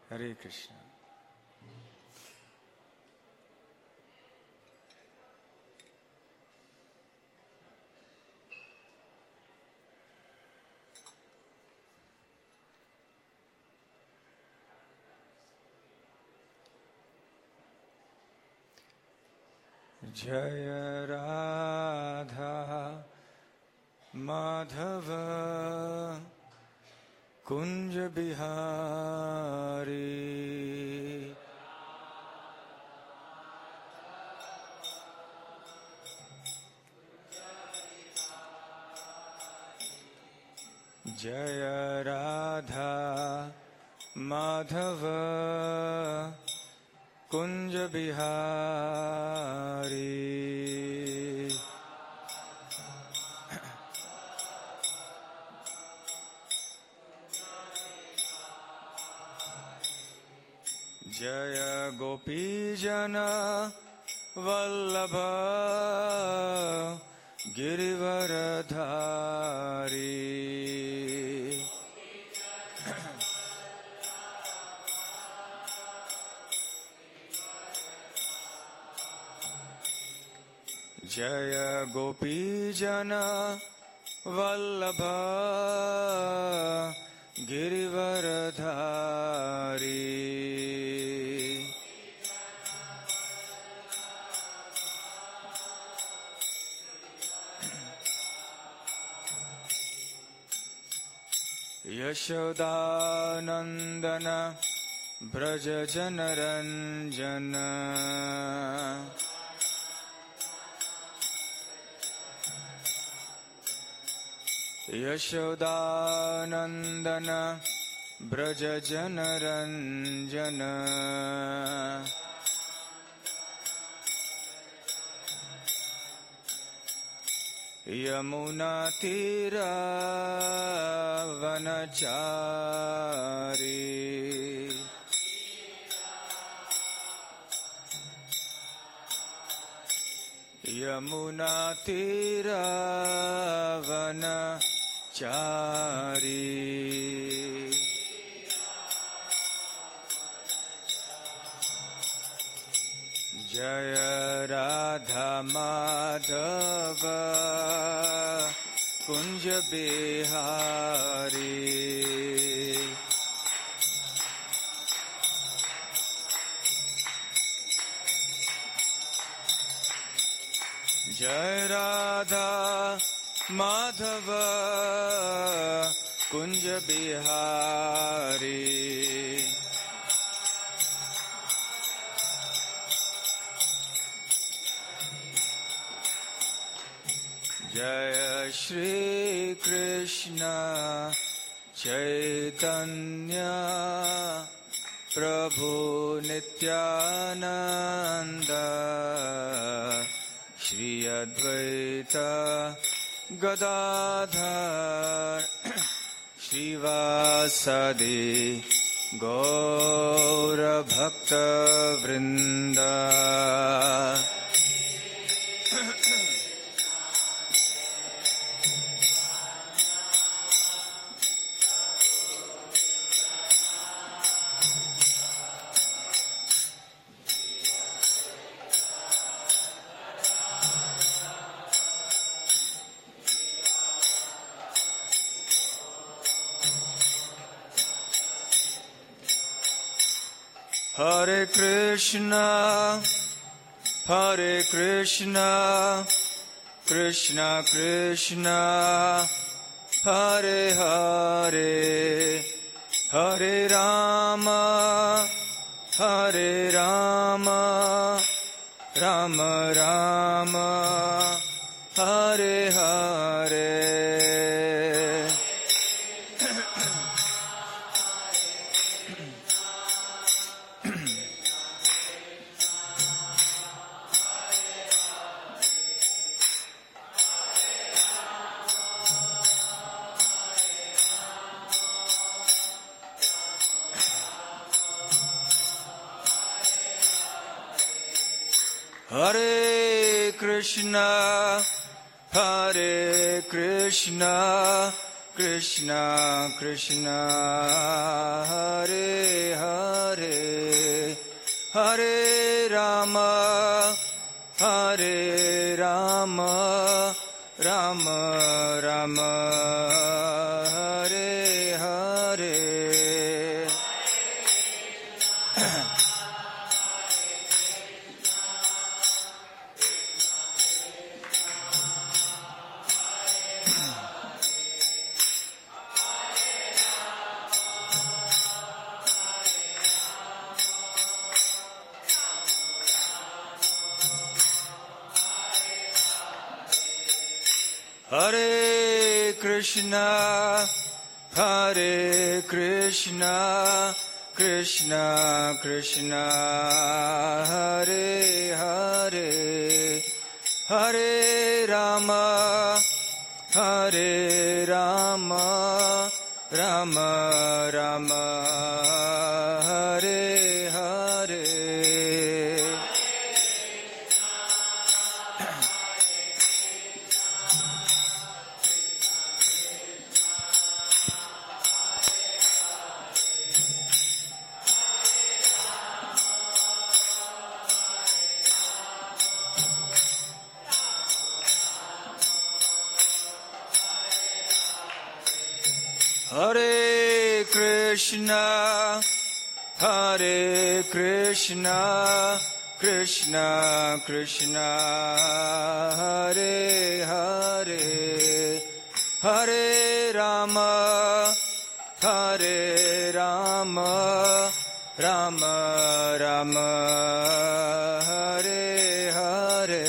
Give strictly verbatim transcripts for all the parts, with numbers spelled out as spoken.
हरे कृष्ण। जय राधा माधव कुंज बिहारी, जय राधा माधव कुंज बिहारी, जय गोपीजन वल्लभ गिरिवरधारी, जय गोपीजन वल्लभ गिरिवरधारी, यशोदानंदन ब्रज जनरंजन, यशोदानंदन ब्रज जनरंजन, यमुना तीरा वनचारी, यमुना तीरा वनचारी, जय राधा माधव कुंज बिहारी, जय राधा माधव कुंज बिहारी, जय श्री कृष्ण चैतन्य प्रभु नित्यानंद, श्री अद्वैत गदाधर श्रीवासदि गौर भक्त वृंद, Hare Krishna, Hare Krishna, Krishna Krishna, Hare Hare, Hare Rama, Hare Rama, Rama Rama, Hare Hare. Hare Krishna, Hare Krishna, Krishna Krishna Hare Hare Hare Rama Hare Rama Rama Rama Hare Hare Hare Krishna, Hare Krishna, Krishna Krishna, Hare Hare, Hare Rama, Hare Rama, Rama Rama, Hare Hare. Hare Krishna, Hare Krishna, Krishna Krishna, Hare Hare, Hare Rama, Hare Rama, Rama Rama, Hare Hare.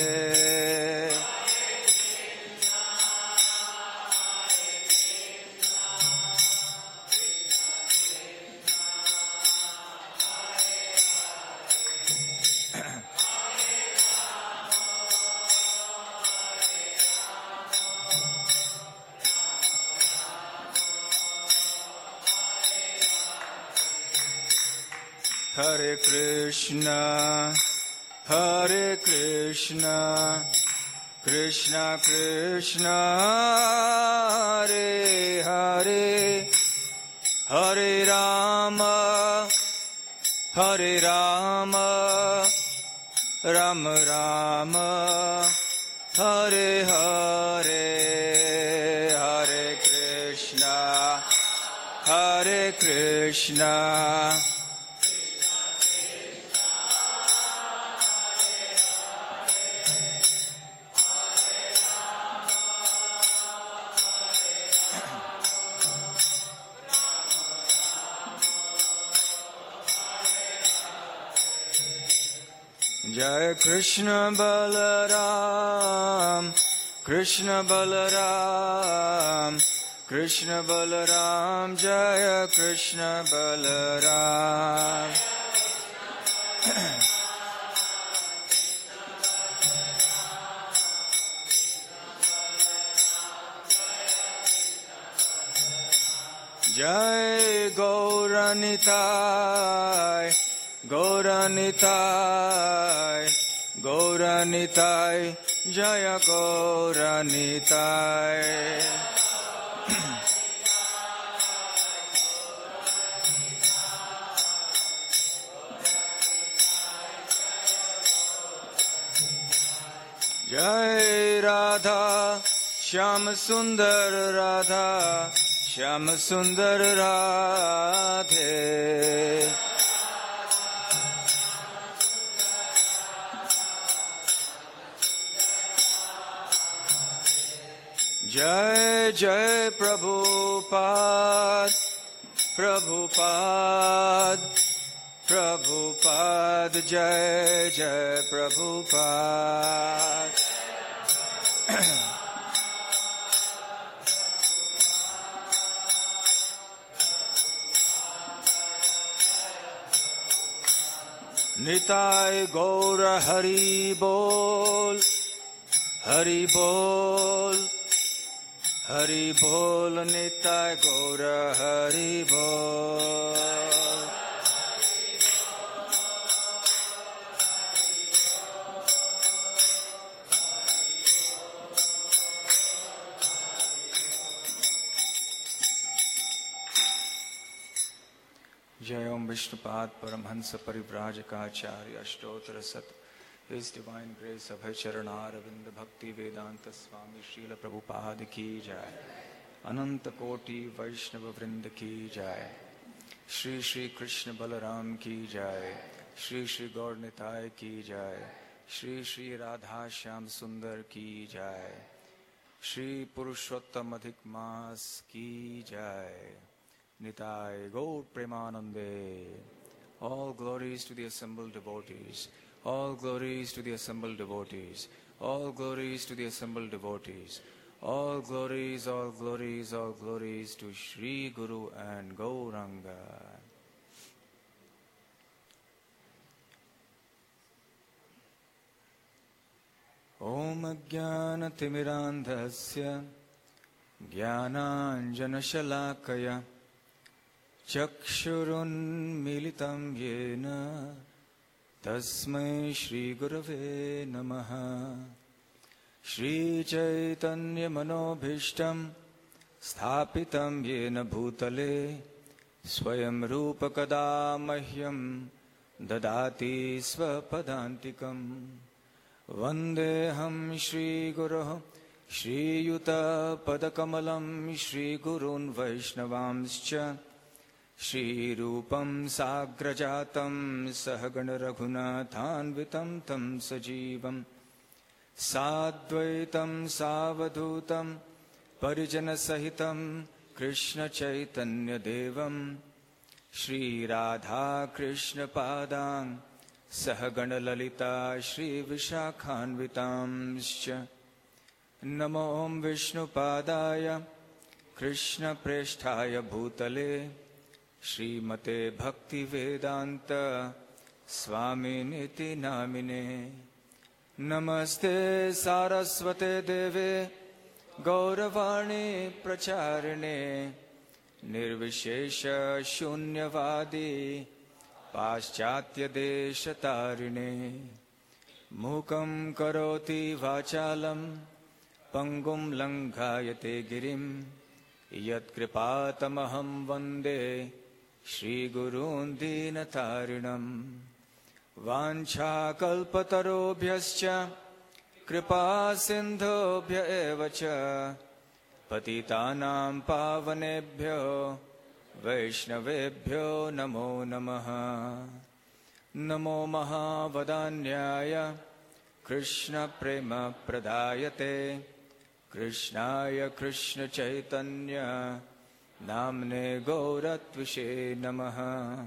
Hare Krishna, Hare Krishna, Krishna Krishna, Hare Hare, Hare Rama, Hare Rama, Rama Rama, Hare Hare, Hare Krishna, Hare Krishna, Jai Krishna Balaram, Krishna Balaram, Krishna Balaram, Jaya Krishna Balaram. Jai Gauranitai, Gauranitai, Gauranitai, Jaya Gauranitai. Jai Radha, Shyam Sundar Radha, Shyam Sundar Radhe. Jai Jai Prabhupada, Prabhupada, Prabhupada, Jai Jai Prabhupada. Nitai Gaura Hari Bol, Hari Bol, Hari Bol, Nitai Gaura Hari Bol. Jai Om Vishnupad Paramhansa Parivrajakaacharya Ashtottara Sat. His Divine Grace Abhay Charanaravinda Bhakti Vedanta Swami Srila Prabhupada Ki Jai. Ananta Koti Vaishnava Vrinda Ki Jai. Shri Shri Krishna Balaram Ki Jai. Shri Shri Gaur Nitai Ki Jai. Shri Shri Radha Shyam Sundar Ki Jai. Shri Purushottam Adhik Mas Ki Jai. Nitai Gaur Premanande. All glories to the assembled devotees. All glories to the assembled devotees. All glories to the assembled devotees. All glories, all glories, all glories to Shri Guru and Gauranga. Om Ajnana Timirandhasya Jnananjana Shalakaya Chakshurun Militam Yena Tasmai Shri Gurave Namaha. Shri Chaitanya Manobhishtam Sthapitam Yena Bhutale Swayam Rupa Kada Mahyam Dadati Swapadantikam. Vandeham Shri Guru Shri Yuta Padakamalam Shri Gurun Vaishnavamscha Shri Rupam Sagrajatam Sahagana Raghunathanvitam Tam Sajivam Sadvaitam Savadhutam Parijana Sahitam Krishna Chaitanya Devam Shri Radha Krishna Padang Sahagana Lalita Shri Vishakhanvitamscha. Namo Om Vishnu Padaya Krishna Presthaya Bhutale Shri Mate Bhakti Vedanta Swami Niti Namine. Namaste Saraswate Deve Gauravani Pracharine Nirvishesha Shunyavadi Paschatya Deshatarine. Mukam Karoti Vachalam Pangum Langhayate Girim Yat Kripatamaham Vande Shri Gurun Dinatarinam. Vancha kalpatarobhyascha kripa sindhobhya evacha patitanam pavanebhyo vaishnavebhyo namo namaha. Namo mahavadanyaya Krishna prema pradayate Krishnaya Krishna Chaitanya namne Gauratvishe namaha.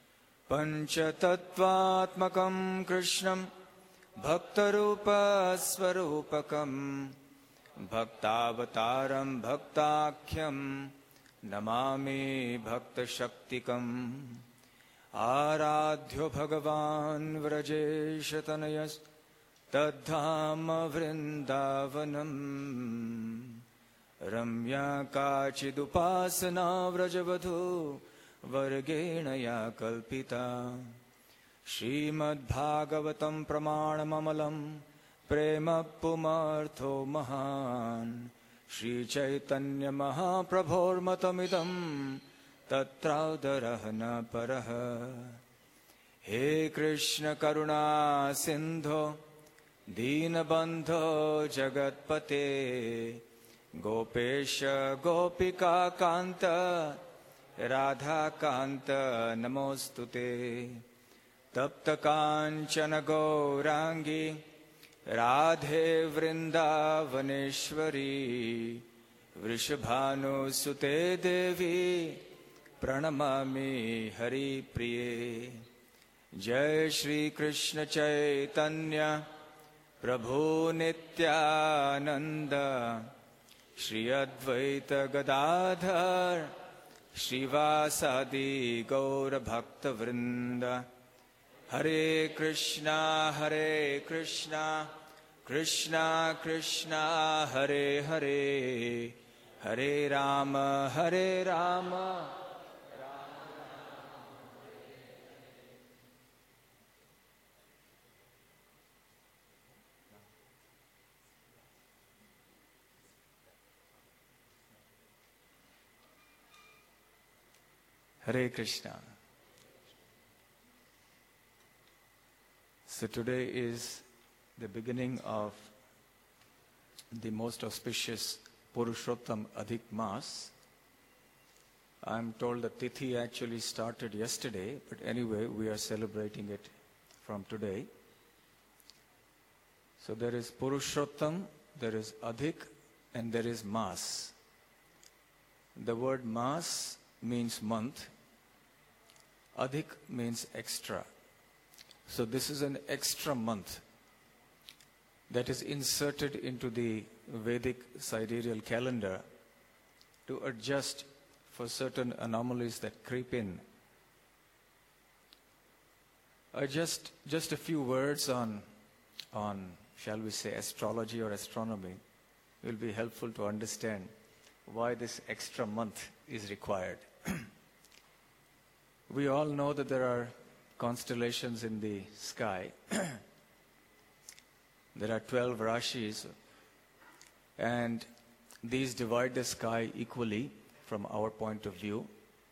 Panchatattvatmakam Krishnam Bhaktarupa Swarupakam Bhaktavataram Bhaktakyam Namami Bhaktashaktikam. Aradhyo Bhagavan Vrajeshatanayas Tadhama Vrindavanam. Ramya Kachidupasana Vrajavadhu Vargena ya kalpita. Srimad Bhagavatam Pramanamamalam Prema Pumartho Mahan. Shri Chaitanya Mahaprabhor Matamidam Tatraudarahana Paraha. He Krishna Karuna Sindho Dinabandho Jagatpate Gopesha Gopika Kanta Radha Kanta Namostute. Tapta Kanchana Gaurangi Radhe Vrindavaneshwari. Vrishabhanu Sute Devi Pranamami Hari Priye. Jai Shri Krishna Chaitanya Prabhu Nityananda Shri Advaita Gadadhar Shrivasadi Gaura Bhakta Vrinda. Hare Krishna Hare Krishna Krishna Krishna Hare Hare Hare Rama Hare Rama. Hare Krishna. So today is the beginning of the most auspicious Purushottam Adhik Mas. I'm told the Tithi actually started yesterday, but anyway, we are celebrating it from today. So there is Purushottam, there is Adhik, and there is Mas. The word Mas means month. Adhik means extra. So this is an extra month that is inserted into the Vedic sidereal calendar to adjust for certain anomalies that creep in. Uh, just, just a few words on, on, shall we say, astrology or astronomy will be helpful to understand why this extra month is required. We all know that there are constellations in the sky. There are twelve Rashis, and these divide the sky equally from our point of view.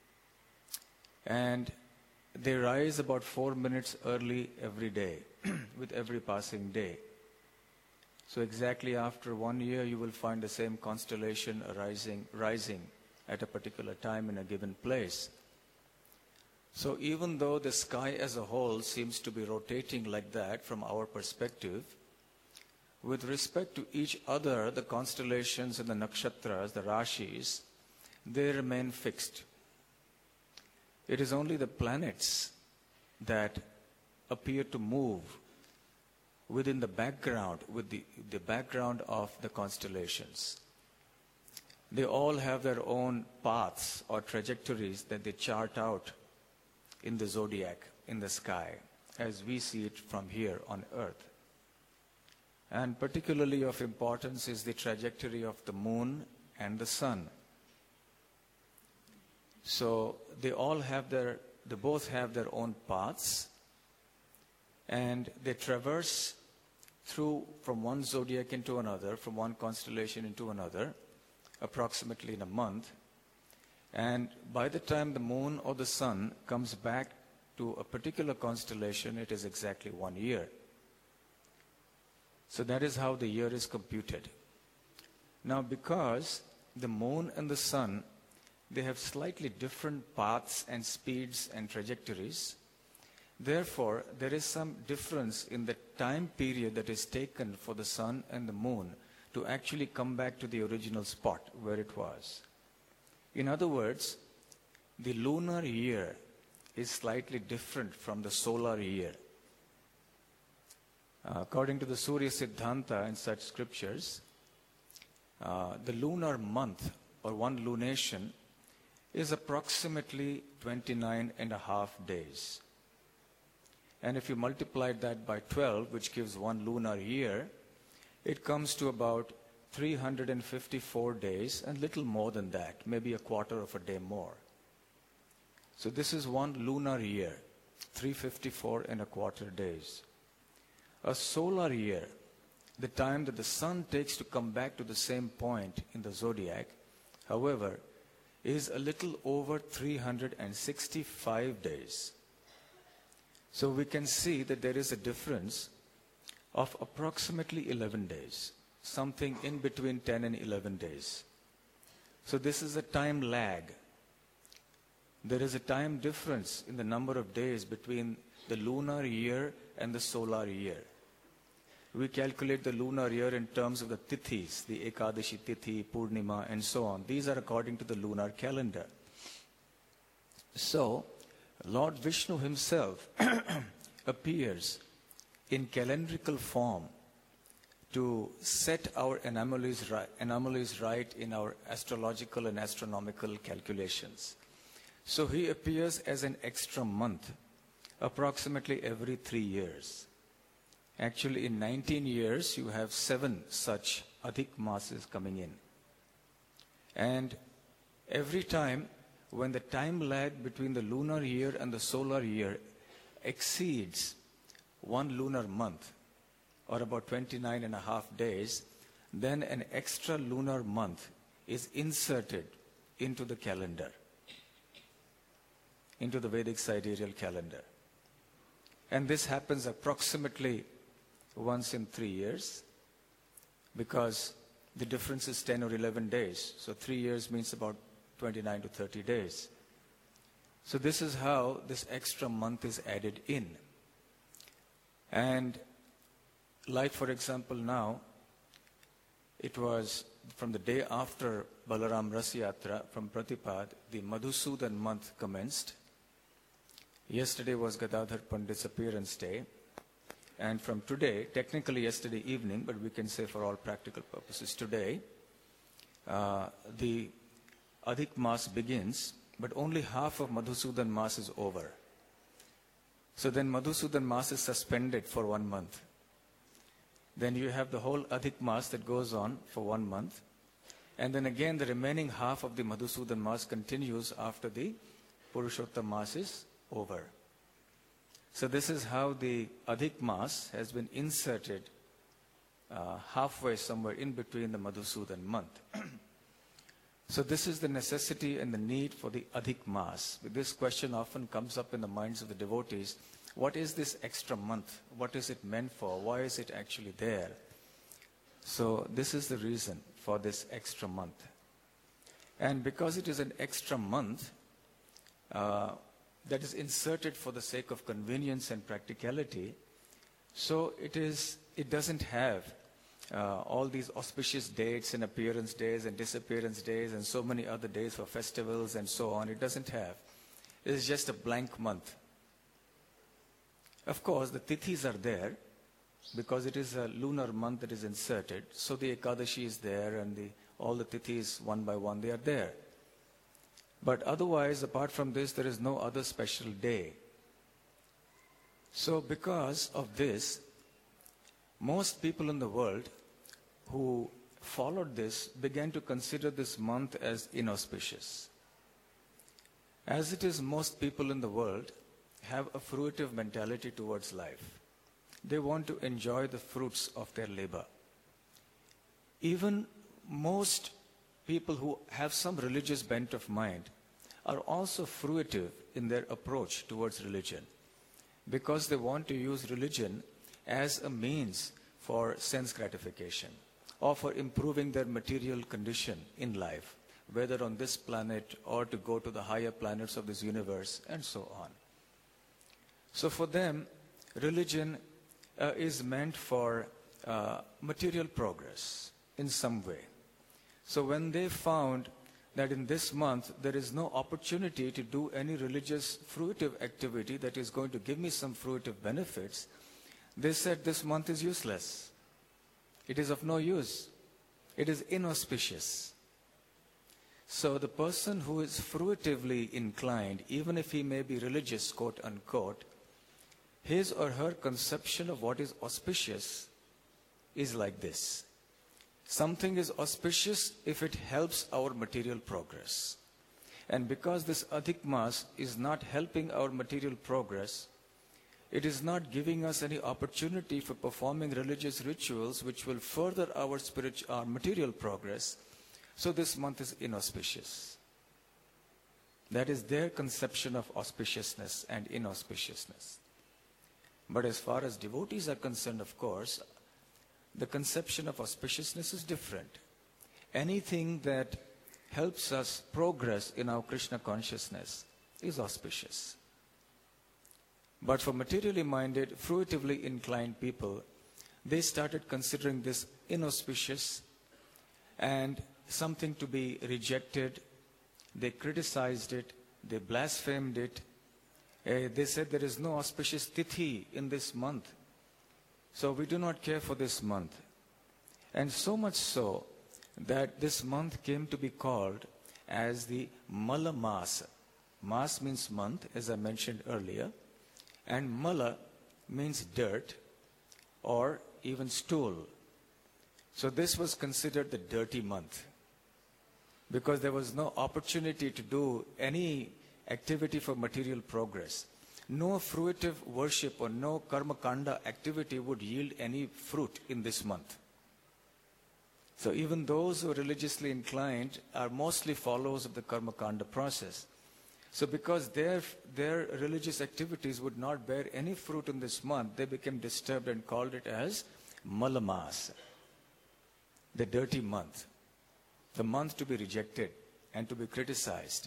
And they rise about four minutes early every day, with every passing day. So exactly after one year, you will find the same constellation arising, rising at a particular time in a given place. So even though the sky as a whole seems to be rotating like that from our perspective, with respect to each other, the constellations and the nakshatras, the rashis, they remain fixed. It is only the planets that appear to move within the background, with the, the background of the constellations. They all have their own paths or trajectories that they chart out in the zodiac, in the sky, as we see it from here on earth. And particularly of importance is the trajectory of the moon and the sun. So they all have their, they both have their own paths, and they traverse through from one zodiac into another, from one constellation into another, approximately in a month. And by the time the moon or the sun comes back to a particular constellation, it is exactly one year. So that is how the year is computed. Now, because the moon and the sun, they have slightly different paths and speeds and trajectories, therefore, there is some difference in the time period that is taken for the sun and the moon to actually come back to the original spot where it was. In other words, the lunar year is slightly different from the solar year. Uh, according to the Surya Siddhanta and such scriptures, uh, the lunar month or one lunation is approximately twenty-nine and a half days. And if you multiply that by twelve, which gives one lunar year, it comes to about three hundred fifty-four days and little more than that, maybe a quarter of a day more. So this is one lunar year, three hundred fifty-four and a quarter days. A solar year, the time that the sun takes to come back to the same point in the zodiac, however, is a little over three hundred sixty-five days. So we can see that there is a difference of approximately eleven days, something in between ten and eleven days. So this is a time lag. There is a time difference in the number of days between the lunar year and the solar year. We calculate the lunar year in terms of the tithis, the Ekadashi Tithi, Purnima, and so on. These are according to the lunar calendar. So, Lord Vishnu himself appears in calendrical form to set our anomalies right, anomalies right in our astrological and astronomical calculations. So he appears as an extra month, approximately every three years. Actually, in nineteen years, you have seven such Adhik Masas coming in. And every time, when the time lag between the lunar year and the solar year exceeds one lunar month, or about twenty-nine and a half days, then an extra lunar month is inserted into the calendar, into the Vedic sidereal calendar. And this happens approximately once in three years because the difference is ten or eleven days. So three years means about twenty-nine to thirty days. So this is how this extra month is added in. And like, for example, now, it was from the day after Balaram Ras Yatra from Pratipad, the Madhusudan month commenced. Yesterday was Gadadhar Pandit's appearance day. And from today, technically yesterday evening, but we can say for all practical purposes today, uh, the Adhik Maas begins, but only half of Madhusudan Maas is over. So then Madhusudan Maas is suspended for one month. Then you have the whole Adhik Maas that goes on for one month. And then again the remaining half of the Madhusudan Maas continues after the Purushottam Maas is over. So this is how the Adhik Maas has been inserted uh, halfway somewhere in between the Madhusudan month. So this is the necessity and the need for the Adhik Maas. This question often comes up in the minds of the devotees. What is this extra month? What is it meant for? Why is it actually there? So this is the reason for this extra month. And because it is an extra month uh, that is inserted for the sake of convenience and practicality, so it is. It doesn't have uh, all these auspicious dates and appearance days and disappearance days and so many other days for festivals and so on. It doesn't have. It is just a blank month. Of course, the tithis are there because it is a lunar month that is inserted. So the Ekadashi is there and the, all the tithis one by one, they are there. But otherwise, apart from this, there is no other special day. So because of this, most people in the world who followed this began to consider this month as inauspicious. As it is, most people in the world have a fruitive mentality towards life. They want to enjoy the fruits of their labor. Even most people who have some religious bent of mind are also fruitive in their approach towards religion because they want to use religion as a means for sense gratification or for improving their material condition in life, whether on this planet or to go to the higher planets of this universe and so on. So for them, religion uh, is meant for uh, material progress in some way. So when they found that in this month there is no opportunity to do any religious fruitive activity that is going to give me some fruitive benefits, they said this month is useless. It is of no use. It is inauspicious. So the person who is fruitively inclined, even if he may be religious, quote unquote, his or her conception of what is auspicious is like this. Something is auspicious if it helps our material progress. And because this Adhik Maas is not helping our material progress, it is not giving us any opportunity for performing religious rituals which will further our spiritual, our material progress. So this month is inauspicious. That is their conception of auspiciousness and inauspiciousness. But as far as devotees are concerned, of course, the conception of auspiciousness is different. Anything that helps us progress in our Krishna consciousness is auspicious. But for materially minded, fruitively inclined people, they started considering this inauspicious and something to be rejected. They criticized it, they blasphemed it. Uh, they said there is no auspicious tithi in this month. So we do not care for this month. And so much so that this month came to be called as the Mala Maas. Maas means month, as I mentioned earlier. And Mala means dirt or even stool. So this was considered the dirty month because there was no opportunity to do any activity for material progress. No fruitive worship or no karma kanda activity would yield any fruit in this month. So even those who are religiously inclined are mostly followers of the karma kanda process. So because their, their religious activities would not bear any fruit in this month, they became disturbed and called it as Malamas, the dirty month, the month to be rejected and to be criticized.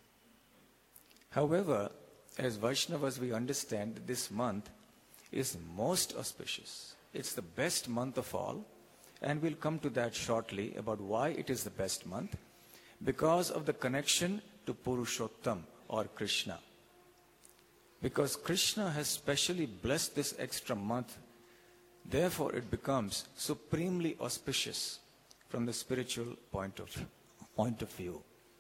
However, as Vaishnavas, we understand that this month is most auspicious. It's the best month of all, and we'll come to that shortly about why it is the best month, because of the connection to Purushottam or Krishna. Because Krishna has specially blessed this extra month, therefore it becomes supremely auspicious from the spiritual point of, point of view.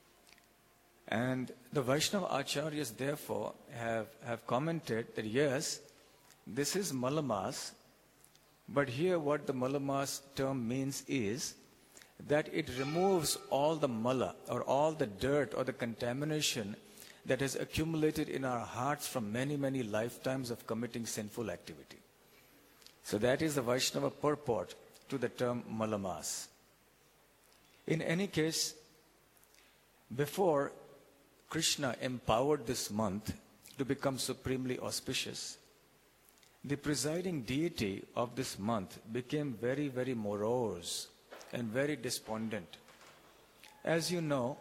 And the Vaishnava Acharyas therefore have, have commented that yes, this is Malamas, but here what the Malamas term means is that it removes all the mala or all the dirt or the contamination that has accumulated in our hearts from many, many lifetimes of committing sinful activity. So that is the Vaishnava purport to the term Malamas. In any case, before Krishna empowered this month to become supremely auspicious, the presiding deity of this month became very, very morose and very despondent. As you know,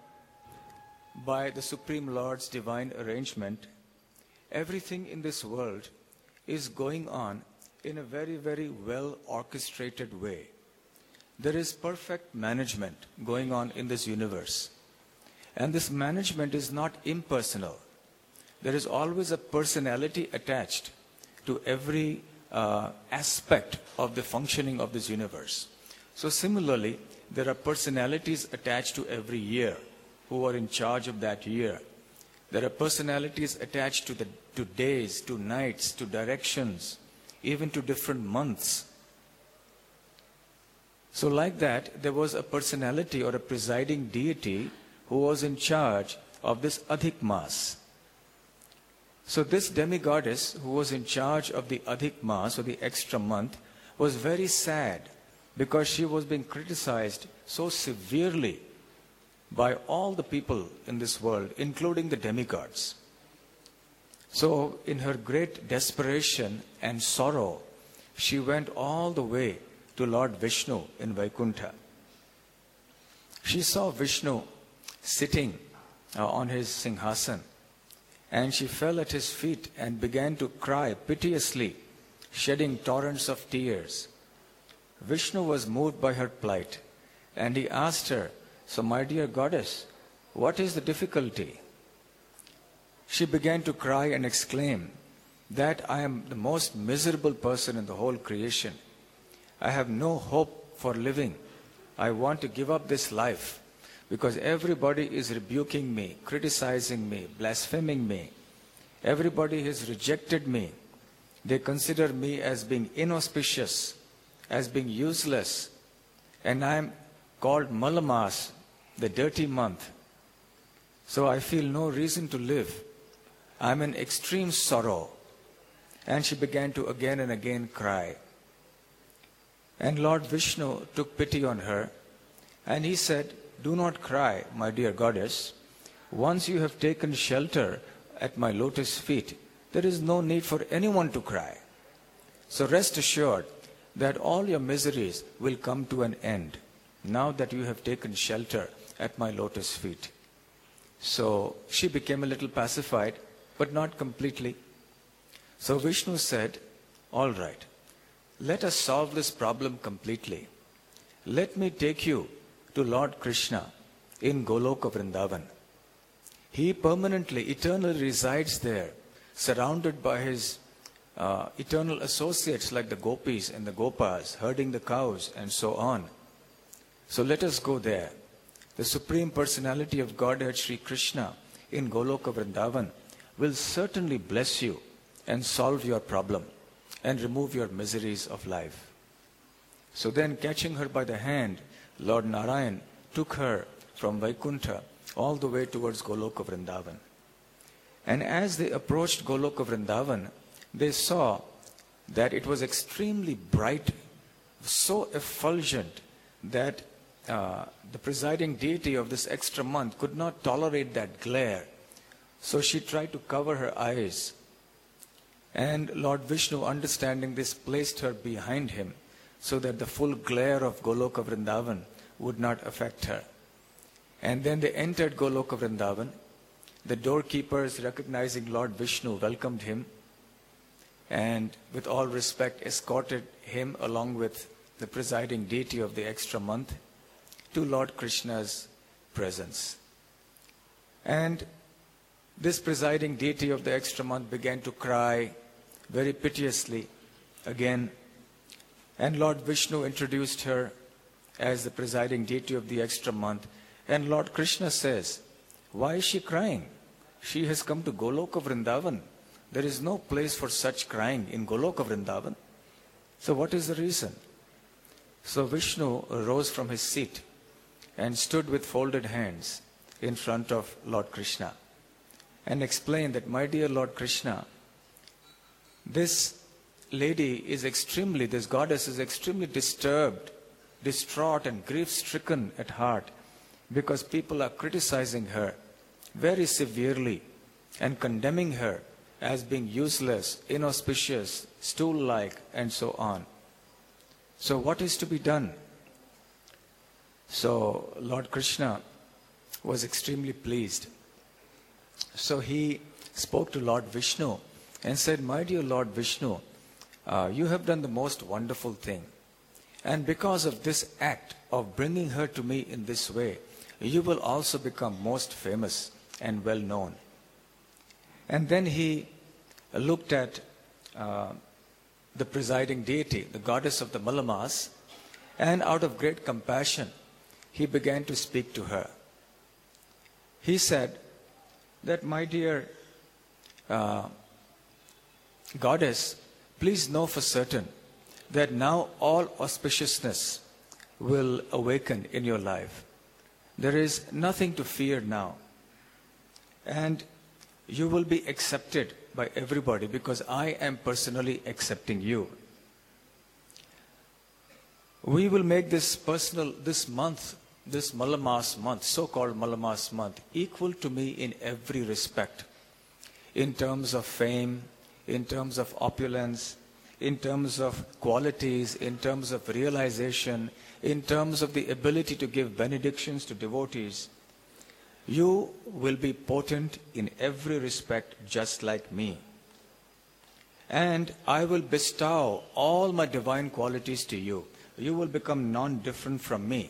by the Supreme Lord's divine arrangement, everything in this world is going on in a very, very well orchestrated way. There is perfect management going on in this universe. And this management is not impersonal. There is always a personality attached to every uh, aspect of the functioning of this universe. So similarly, there are personalities attached to every year who are in charge of that year. There are personalities attached to the to days, to nights, to directions, even to different months. So like that, there was a personality or a presiding deity who was in charge of this Adhik Mas. So this demigoddess who was in charge of the Adhik Mas or the extra month was very sad because she was being criticized so severely by all the people in this world, including the demigods. So in her great desperation and sorrow, she went all the way to Lord Vishnu in Vaikuntha. She saw Vishnu sitting uh, on his Singhasan, and she fell at his feet and began to cry piteously, shedding torrents of tears. Vishnu was moved by her plight, and he asked her, "So, my dear goddess, what is the difficulty?" She began to cry and exclaim that I am the most miserable person in the whole creation. I have no hope for living. I want to give up this life because everybody is rebuking me, criticizing me, blaspheming me. Everybody has rejected me. They consider me as being inauspicious, as being useless, and I am called Malamas, the dirty month. So I feel no reason to live. I am in extreme sorrow. And she began to again and again cry. And Lord Vishnu took pity on her, and he said, "Do not cry, my dear goddess. Once you have taken shelter at my lotus feet, there is no need for anyone to cry. So rest assured that all your miseries will come to an end now that you have taken shelter at my lotus feet." So she became a little pacified, but not completely. So Vishnu said, "All right, let us solve this problem completely. Let me take you to Lord Krishna in Goloka Vrindavan. He permanently, eternally resides there, surrounded by his uh, eternal associates like the gopis and the gopas, herding the cows and so on. So let us go there. The Supreme Personality of Godhead, Sri Krishna, in Goloka Vrindavan will certainly bless you and solve your problem and remove your miseries of life." So then, catching her by the hand, Lord Narayan took her from Vaikuntha all the way towards Goloka Vrindavan. And as they approached Goloka Vrindavan, they saw that it was extremely bright, so effulgent that uh, the presiding deity of this extra month could not tolerate that glare. So she tried to cover her eyes. And Lord Vishnu, understanding this, placed her behind him so that the full glare of Goloka Vrindavan would not affect her. And then they entered Goloka Vrindavan. The doorkeepers, recognizing Lord Vishnu, welcomed him and with all respect escorted him along with the presiding deity of the extra month to Lord Krishna's presence. And this presiding deity of the extra month began to cry very piteously again. And Lord Vishnu introduced her as the presiding deity of the extra month. And Lord Krishna says, why is she crying? She has come to Goloka Vrindavan. There is no place for such crying in Goloka Vrindavan. So what is the reason? So Vishnu rose from his seat and stood with folded hands in front of Lord Krishna and explained that, my dear Lord Krishna, this lady is extremely, this goddess is extremely disturbed, distraught and grief-stricken at heart because people are criticizing her very severely and condemning her as being useless, inauspicious, stool-like, and so on. So what is to be done? So Lord Krishna was extremely pleased. So he spoke to Lord Vishnu and said, my dear Lord Vishnu, uh, you have done the most wonderful thing. And because of this act of bringing her to me in this way, you will also become most famous and well known. And then he looked at uh, the presiding deity, the goddess of the Malamas, and out of great compassion, he began to speak to her. He said that, my dear uh, goddess, please know for certain that now all auspiciousness will awaken in your life. There is nothing to fear now. And you will be accepted by everybody because I am personally accepting you. We will make this personal, this month, this Malamas month, so-called Malamas month, equal to me in every respect. In terms of fame, in terms of opulence, in terms of qualities, in terms of realization, in terms of the ability to give benedictions to devotees. You will be potent in every respect just like me. And I will bestow all my divine qualities to you. You will become non-different from me.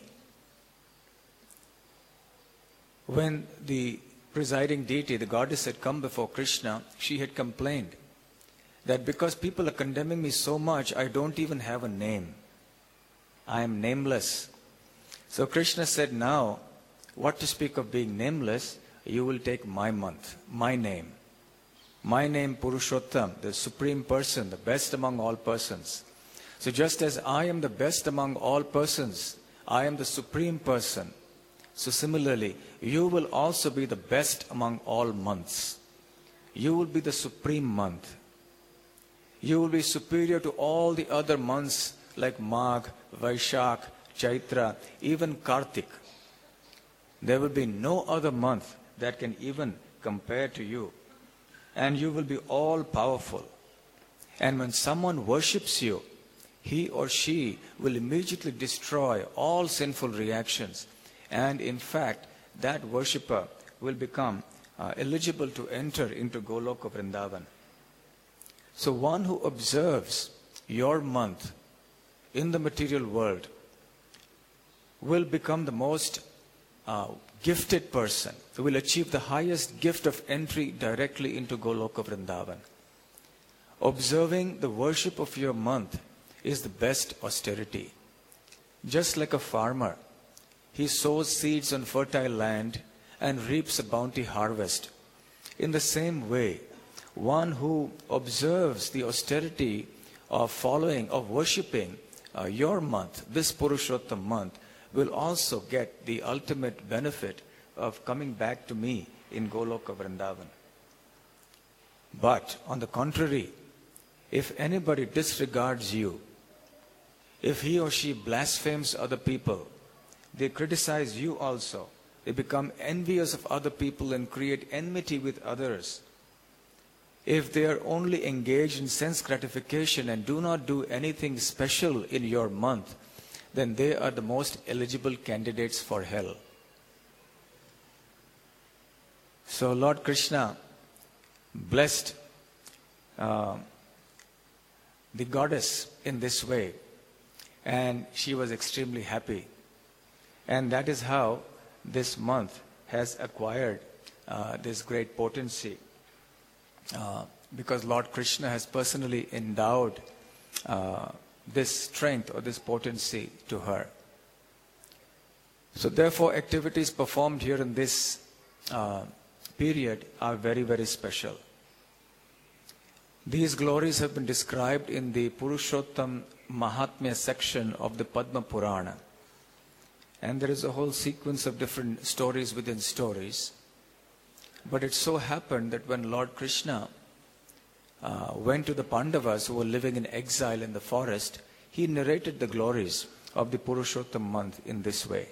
When the presiding deity, the goddess, had come before Krishna, she had complained that because people are condemning me so much, I don't even have a name. I am nameless. So Krishna said, now, what to speak of being nameless, you will take my month, my name. My name, Purushottam, the supreme person, the best among all persons. So just as I am the best among all persons, I am the supreme person. So similarly, you will also be the best among all months. You will be the supreme month. You will be superior to all the other months like Magh, Vaishakh, Chaitra, even Kartik. There will be no other month that can even compare to you. And you will be all powerful. And when someone worships you, he or she will immediately destroy all sinful reactions. And in fact, that worshipper will become uh, eligible to enter into Goloka Vrindavan. So one who observes your month in the material world will become the most uh, gifted person, who will achieve the highest gift of entry directly into Goloka Vrindavan. Observing the worship of your month is the best austerity. Just like a farmer, he sows seeds on fertile land and reaps a bounty harvest. In the same way, one who observes the austerity of following, of worshipping uh, your month, this Purushottam month, will also get the ultimate benefit of coming back to me in Goloka Vrindavan. But on the contrary, if anybody disregards you, if he or she blasphemes other people, they criticize you also, They become envious of other people and create enmity with others. If they are only engaged in sense gratification and do not do anything special in your month, then they are the most eligible candidates for hell. So Lord Krishna blessed uh, the goddess in this way, and she was extremely happy. And that is how this month has acquired uh, this great potency. Uh, because Lord Krishna has personally endowed uh, this strength or this potency to her. So therefore, activities performed here in this uh, period are very, very special. These glories have been described in the Purushottam Mahatmya section of the Padma Purana. And there is a whole sequence of different stories within stories. But it so happened that when Lord Krishna uh, went to the Pandavas who were living in exile in the forest, he narrated the glories of the Purushottam month in this way.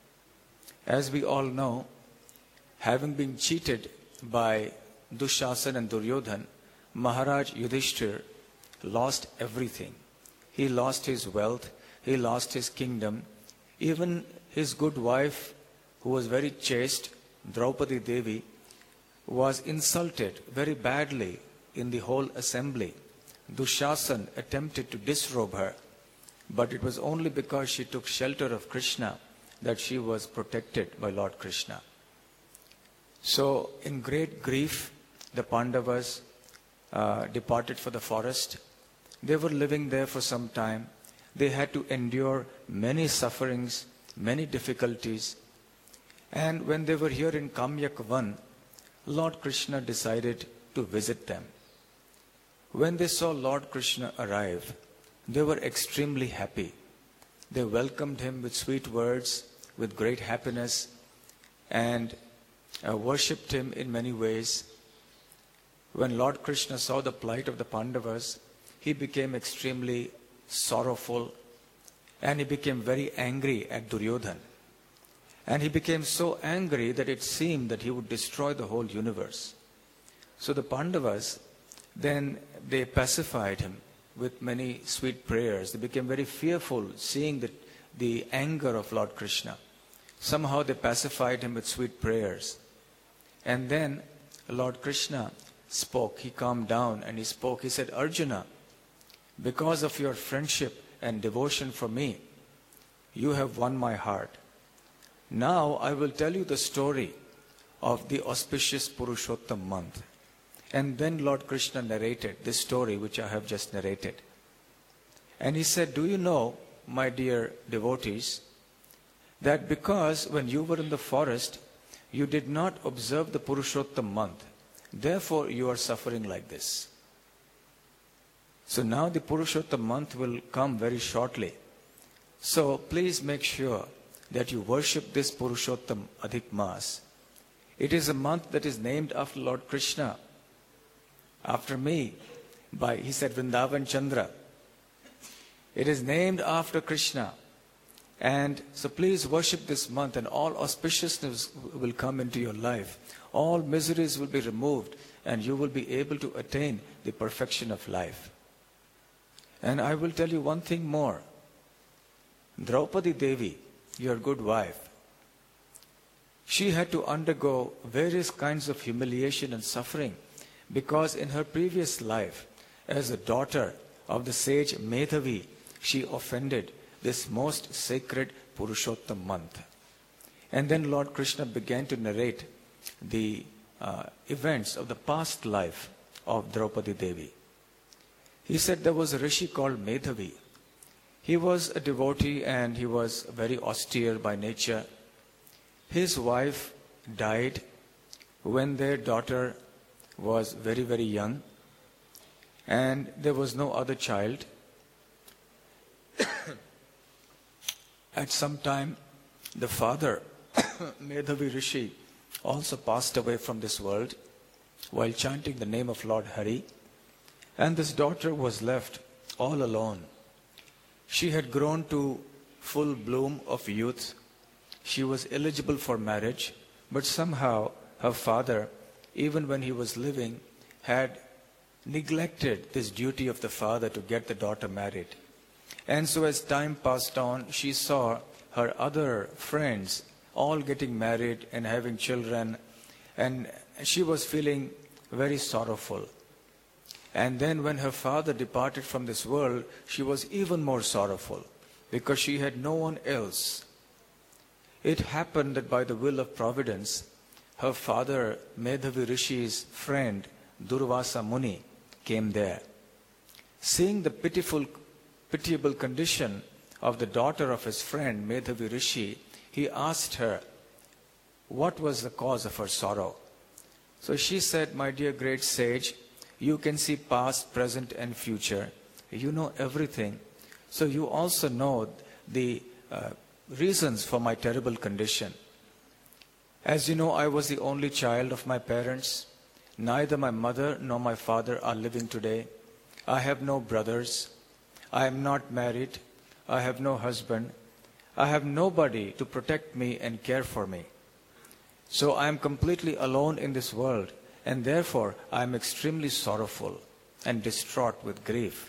As we all know, having been cheated by Dushasana and Duryodhan, Maharaj Yudhishthir lost everything. He lost his wealth, he lost his kingdom, even his good wife, who was very chaste, Draupadi Devi, was insulted very badly in the whole assembly. Dushasan attempted to disrobe her, but it was only because she took shelter of Krishna that she was protected by Lord Krishna. So, in great grief, the Pandavas uh, departed for the forest. They were living there for some time. They had to endure many sufferings, many difficulties. And when they were here in Kamyak Van, Lord Krishna decided to visit them. When they saw Lord Krishna arrive, they were extremely happy. They welcomed him with sweet words, with great happiness, and uh, worshipped him in many ways. When Lord Krishna saw the plight of the Pandavas, he became extremely sorrowful, and he became very angry at Duryodhan. And he became so angry that it seemed that he would destroy the whole universe. So the Pandavas, then they pacified him with many sweet prayers. They became very fearful seeing the, the anger of Lord Krishna. Somehow they pacified him with sweet prayers. And then Lord Krishna spoke. He calmed down and he spoke. He said, Arjuna, because of your friendship and devotion for me, you have won my heart. Now I will tell you the story of the auspicious Purushottam month. And then Lord Krishna narrated this story which I have just narrated. And he said, do you know, my dear devotees, that because when you were in the forest, you did not observe the Purushottam month, therefore you are suffering like this. So now the Purushottam month will come very shortly. So please make sure that you worship this Purushottam Adhik Mas. It is a month that is named after Lord Krishna, after me, by, he said, Vrindavan Chandra. It is named after Krishna. And so please worship this month and all auspiciousness will come into your life. All miseries will be removed and you will be able to attain the perfection of life. And I will tell you one thing more. Draupadi Devi, your good wife, she had to undergo various kinds of humiliation and suffering because in her previous life, as a daughter of the sage Medhavi, she offended this most sacred Purushottam month. And then Lord Krishna began to narrate the uh, events of the past life of Draupadi Devi. He said there was a rishi called Medhavi. He was a devotee and he was very austere by nature. His wife died when their daughter was very, very young, and there was no other child. At some time, the father, Medhavi Rishi, also passed away from this world while chanting the name of Lord Hari. And this daughter was left all alone. She had grown to full bloom of youth. she was eligible for marriage, but somehow her father, even when he was living, had neglected this duty of the father to get the daughter married. And so as time passed on, she saw her other friends all getting married and having children, and she was feeling very sorrowful. And then when her father departed from this world, she was even more sorrowful because she had no one else. It happened that by the will of Providence, her father, Medhavi Rishi's friend, Durvasa Muni, came there. Seeing the pitiful, pitiable condition of the daughter of his friend, Medhavi Rishi, he asked her what was the cause of her sorrow. So she said, "My dear great sage, you can see past, present, and future. You know everything. So you also know the uh, reasons for my terrible condition. As you know, I was the only child of my parents. Neither my mother nor my father are living today. I have no brothers. I am not married. I have no husband. I have nobody to protect me and care for me. So I am completely alone in this world, and therefore I am extremely sorrowful and distraught with grief."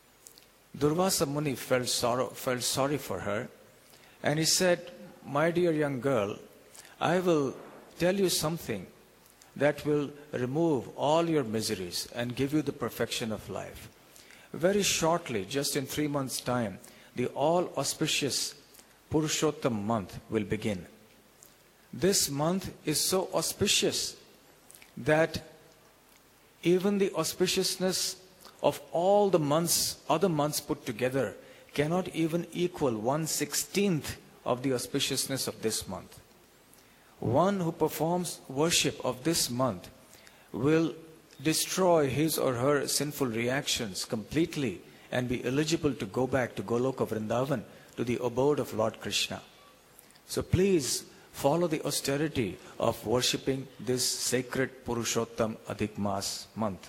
Durvasa Muni felt, sorrow, felt sorry for her, and he said, "My dear young girl, I will tell you something that will remove all your miseries and give you the perfection of life. Very shortly, just in three months' time, the all-auspicious Purushottam month will begin. This month is so auspicious that even the auspiciousness of all the months, other months put together, cannot even equal one-sixteenth of the auspiciousness of this month. One who performs worship of this month will destroy his or her sinful reactions completely and be eligible to go back to Goloka Vrindavan, to the abode of Lord Krishna. So please follow the austerity of worshipping this sacred Purushottam Adhik Mas month."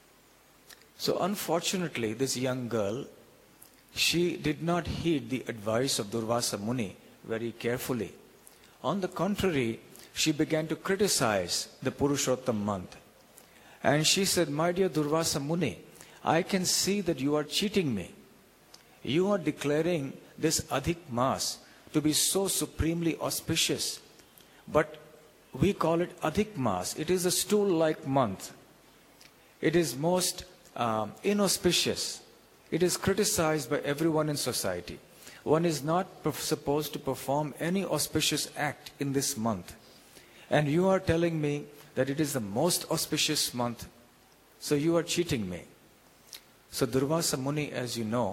So unfortunately, this young girl, she did not heed the advice of Durvasa Muni very carefully. On the contrary, she began to criticize the Purushottam month. And she said, "My dear Durvasa Muni, I can see that you are cheating me. You are declaring this Adhik Mas to be so supremely auspicious. But we call it Adhik Mas. It is a stool-like month. It is most um, inauspicious. It is criticized by everyone in society. One is not supposed to perform any auspicious act in this month. And you are telling me that it is the most auspicious month. So you are cheating me." So Durvasa Muni, as you know,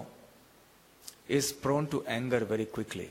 is prone to anger very quickly.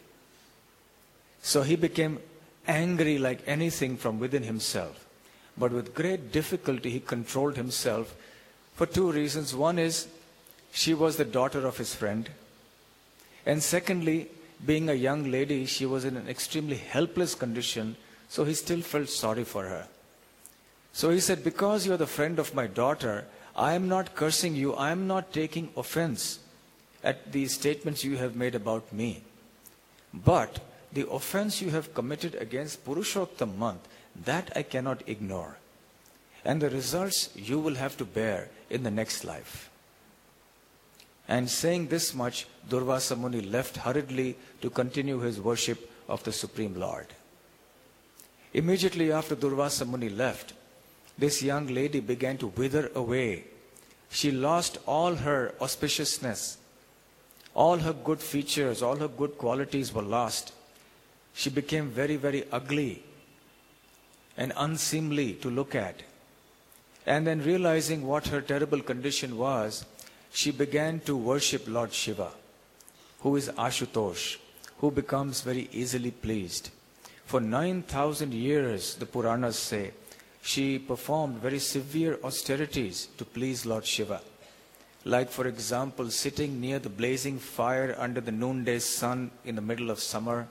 So he became angry like anything from within himself. But with great difficulty, he controlled himself for two reasons. One is, she was the daughter of his friend. And secondly, being a young lady, she was in an extremely helpless condition, so he still felt sorry for her. So he said, "Because you are the friend of my daughter, I am not cursing you, I am not taking offense at the statements you have made about me. But the offense you have committed against Purushottam month, that I cannot ignore. And the results you will have to bear in the next life." And saying this much, Durvasa Muni left hurriedly to continue his worship of the Supreme Lord. Immediately after Durvasa Muni left, this young lady began to wither away. She lost all her auspiciousness. All her good features, all her good qualities were lost. She became very, very ugly and unseemly to look at. And then realizing what her terrible condition was, she began to worship Lord Shiva, who is Ashutosh, who becomes very easily pleased. For nine thousand years, the Puranas say, she performed very severe austerities to please Lord Shiva. Like, for example, sitting near the blazing fire under the noonday sun in the middle of summer,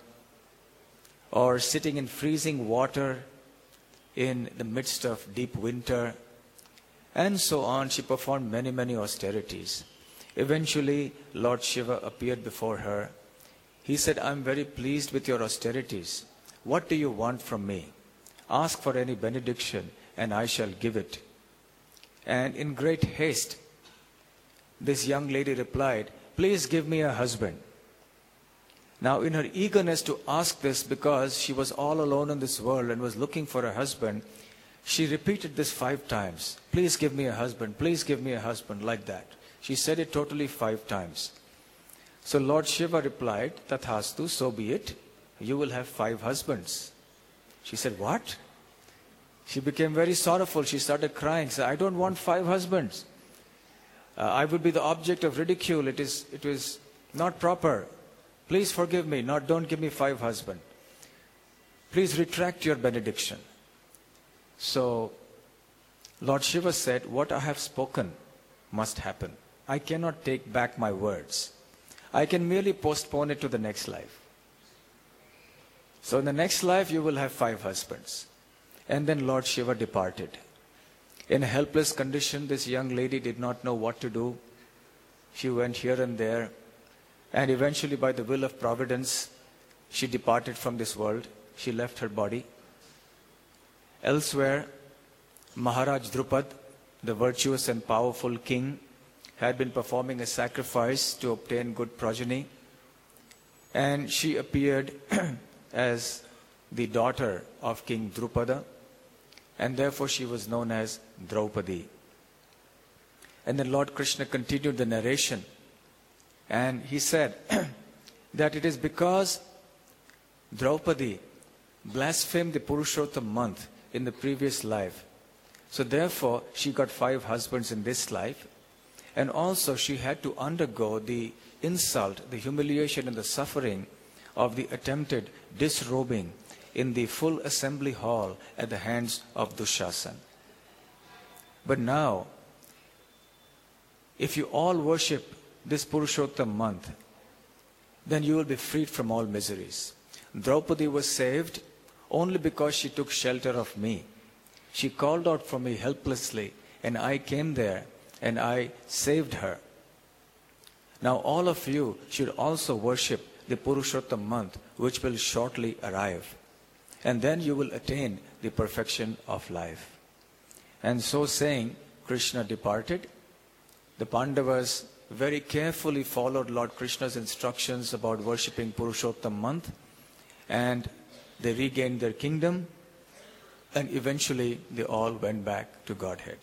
or sitting in freezing water in the midst of deep winter, and so on. She performed many, many austerities. Eventually, Lord Shiva appeared before her. He said, "I am very pleased with your austerities. what do you want from me? Ask for any benediction, and I shall give it. And in great haste, this young lady replied, please give me a husband. Now, in her eagerness to ask this, because she was all alone in this world and was looking for a husband, she repeated this five times. Please give me a husband. Please give me a husband, like that. She said it totally five times. So Lord Shiva replied, Tathastu, so be it. You will have five husbands. She said, what? She became very sorrowful. She started crying. Said, I don't want five husbands. Uh, I would be the object of ridicule. It is, it was not proper. Please forgive me. Not, don't give me five husbands. Please retract your benediction. So Lord Shiva said, what I have spoken must happen. I cannot take back my words. I can merely postpone it to the next life. So in the next life, you will have five husbands. And then Lord Shiva departed. In a helpless condition, this young lady did not know what to do. She went here and there. And eventually, by the will of providence, she departed from this world. She left her body. Elsewhere, Maharaj Drupad, the virtuous and powerful king, had been performing a sacrifice to obtain good progeny. And she appeared as the daughter of King Drupada. And therefore she was known as Draupadi. And then Lord Krishna continued the narration. And he said that it is because Draupadi blasphemed the Purushottam month in the previous life. So therefore she got five husbands in this life. And also she had to undergo the insult, the humiliation and the suffering of the attempted disrobing in the full assembly hall at the hands of Dushasan. But now, if you all worship this Purushottam month, then you will be freed from all miseries. Draupadi was saved only because she took shelter of me. She called out for me helplessly, and I came there and I saved her. Now all of you should also worship the Purushottam month, which will shortly arrive. And then you will attain the perfection of life. And so saying, Krishna departed. The Pandavas very carefully followed Lord Krishna's instructions about worshipping Purushottam month. And they regained their kingdom. And eventually they all went back to Godhead.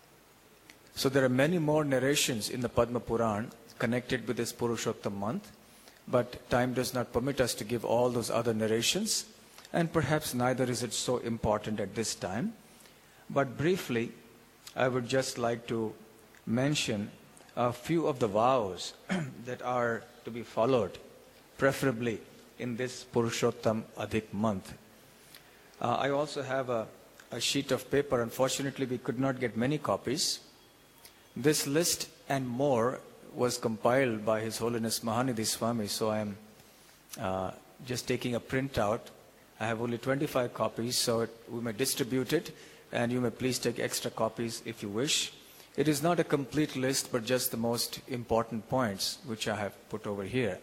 So there are many more narrations in the Padma Puran connected with this Purushottam month. But time does not permit us to give all those other narrations. And perhaps neither is it so important at this time. But briefly, I would just like to mention a few of the vows that are to be followed, preferably in this Purushottam Adhik month. Uh, I also have a, a sheet of paper. Unfortunately, we could not get many copies. This list and more was compiled by His Holiness Mahanidhi Swami, so I am uh, just taking a printout. I have only twenty-five copies, so it, we may distribute it, and you may please take extra copies if you wish. It is not a complete list, but just the most important points, which I have put over here.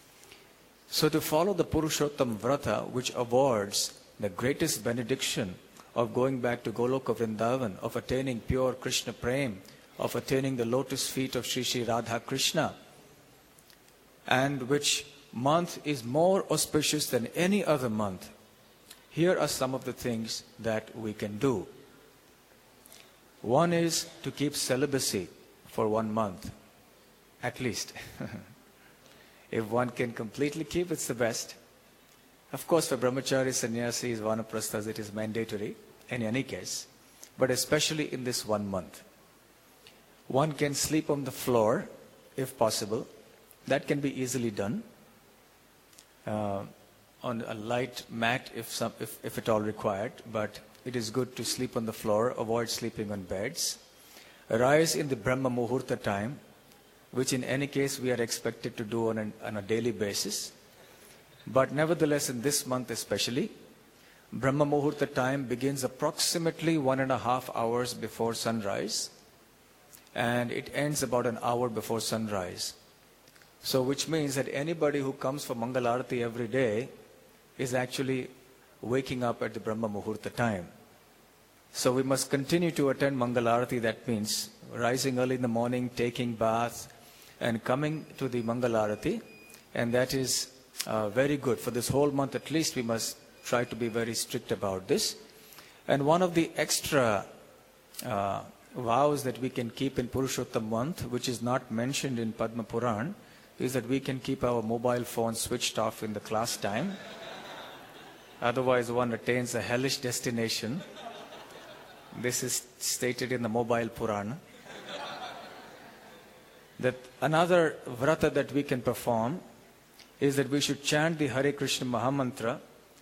So to follow the Purushottam Vrata, which awards the greatest benediction of going back to Goloka Vrindavan, of attaining pure Krishna Prem, of attaining the lotus feet of Sri Sri Radha Krishna, and which month is more auspicious than any other month. Here are some of the things that we can do. One is to keep celibacy for one month, at least. If one can completely keep, it's the best. Of course, for brahmachari, sannyasis, vanaprasthas, it is mandatory in any case, but especially in this one month. One can sleep on the floor, if possible. That can be easily done. Uh, on a light mat, if, some, if, if at all required, but it is good to sleep on the floor, avoid sleeping on beds. Rise in the Brahma Muhurta time, which in any case we are expected to do on, an, on a daily basis. But nevertheless, in this month especially, Brahma Muhurta time begins approximately one and a half hours before sunrise, and it ends about an hour before sunrise. So which means that anybody who comes for Mangalarati every day is actually waking up at the Brahma Muhurta time. So we must continue to attend Mangalarati. That means rising early in the morning, taking bath, and coming to the Mangalarati. And that is uh, very good. For this whole month at least, we must try to be very strict about this. And one of the extra uh, vows that we can keep in Purushottam month, which is not mentioned in Padma Puran, is that we can keep our mobile phone switched off in the class time. Otherwise, one attains a hellish destination. This is stated in the Mobile Purana. That another vrata that we can perform is that we should chant the Hare Krishna Mahamantra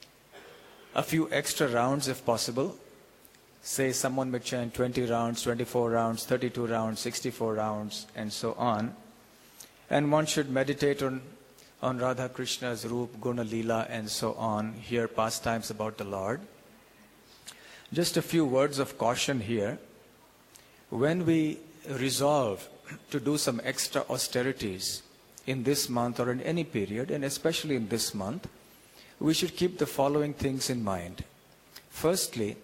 a few extra rounds if possible. Say someone may chant twenty rounds, twenty-four rounds, thirty-two rounds, sixty-four rounds, and so on. And one should meditate on, on Radha Krishna's Roop, Guna, Leela, and so on. Hear pastimes about the Lord. Just a few words of caution here. When we resolve to do some extra austerities in this month or in any period, and especially in this month, we should keep the following things in mind. Firstly,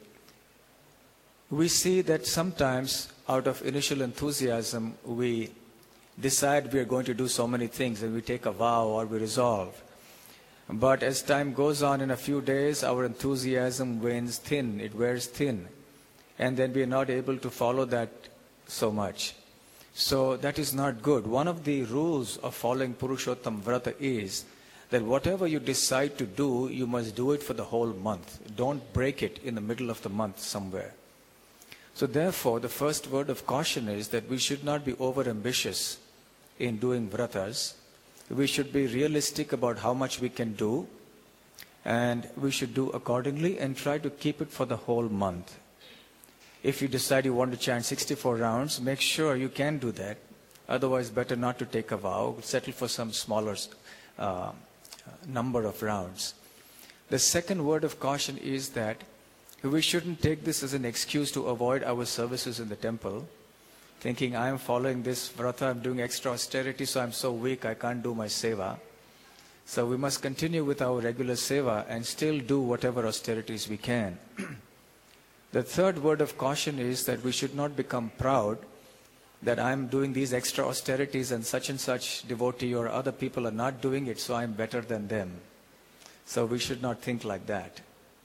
we see that sometimes out of initial enthusiasm, we decide we are going to do so many things and we take a vow or we resolve. But as time goes on, in a few days, our enthusiasm wanes thin, it wears thin. And then we are not able to follow that so much. So that is not good. One of the rules of following Purushottam Vrata is that whatever you decide to do, you must do it for the whole month. Don't break it in the middle of the month somewhere. So therefore, the first word of caution is that we should not be over-ambitious in doing vratas. We should be realistic about how much we can do, and we should do accordingly and try to keep it for the whole month. If you decide you want to chant sixty-four rounds, make sure you can do that. Otherwise, better not to take a vow. Settle for some smaller uh, number of rounds. The second word of caution is that we shouldn't take this as an excuse to avoid our services in the temple, thinking I am following this vrata, I'm doing extra austerity, so I'm so weak I can't do my seva. So we must continue with our regular seva and still do whatever austerities we can. The third word of caution is that we should not become proud that I'm doing these extra austerities and such and such devotee or other people are not doing it, so I'm better than them. So we should not think like that.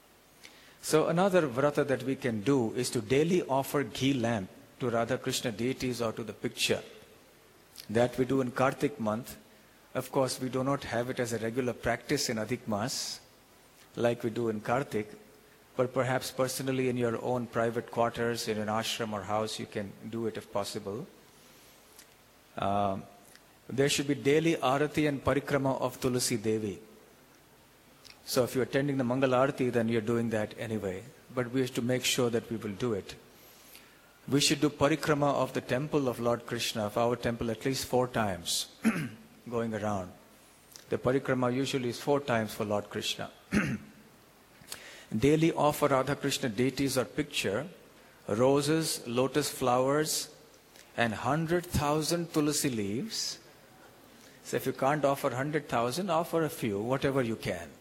So another vrata that we can do is to daily offer ghee lamp to Radha Krishna deities or to the picture. That we do in Kartik month. Of course, we do not have it as a regular practice in Adhik Mas like we do in Kartik. But perhaps personally in your own private quarters, in an ashram or house, you can do it if possible. Uh, there should be daily arati and parikrama of Tulasi Devi. So if you're attending the Mangal Arati, then you're doing that anyway. But we have to make sure that we will do it. We should do parikrama of the temple of Lord Krishna, of our temple, at least four times, going around. The parikrama usually is four times for Lord Krishna. Daily offer Radha Krishna deities or picture, roses, lotus flowers, and one hundred thousand tulasi leaves. So if you can't offer one hundred thousand, offer a few, whatever you can.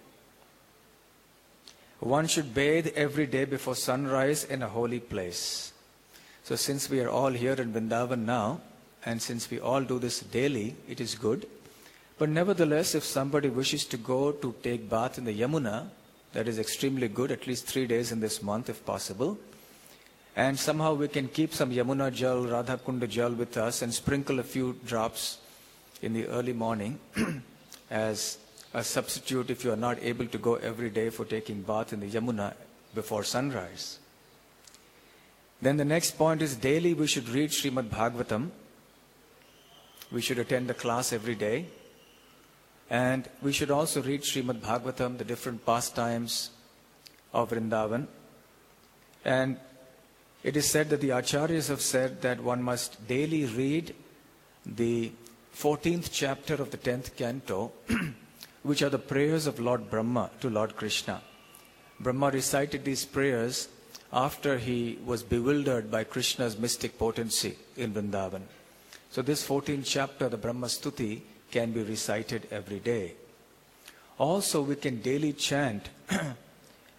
One should bathe every day before sunrise in a holy place. So since we are all here in Vrindavan now, and since we all do this daily, it is good. But nevertheless, if somebody wishes to go to take bath in the Yamuna, that is extremely good, at least three days in this month if possible. And somehow we can keep some Yamuna Jal, Radha Kunda Jal with us and sprinkle a few drops in the early morning as a substitute if you are not able to go every day for taking bath in the Yamuna before sunrise. Then the next point is daily we should read Srimad Bhagavatam. We should attend the class every day. And we should also read Srimad Bhagavatam, the different pastimes of Vrindavan. And it is said that the Acharyas have said that one must daily read the fourteenth chapter of the tenth canto, which are the prayers of Lord Brahma to Lord Krishna. Brahma recited these prayers after he was bewildered by Krishna's mystic potency in Vrindavan. So this fourteenth chapter, the Brahma Stuti, can be recited every day. Also, we can daily chant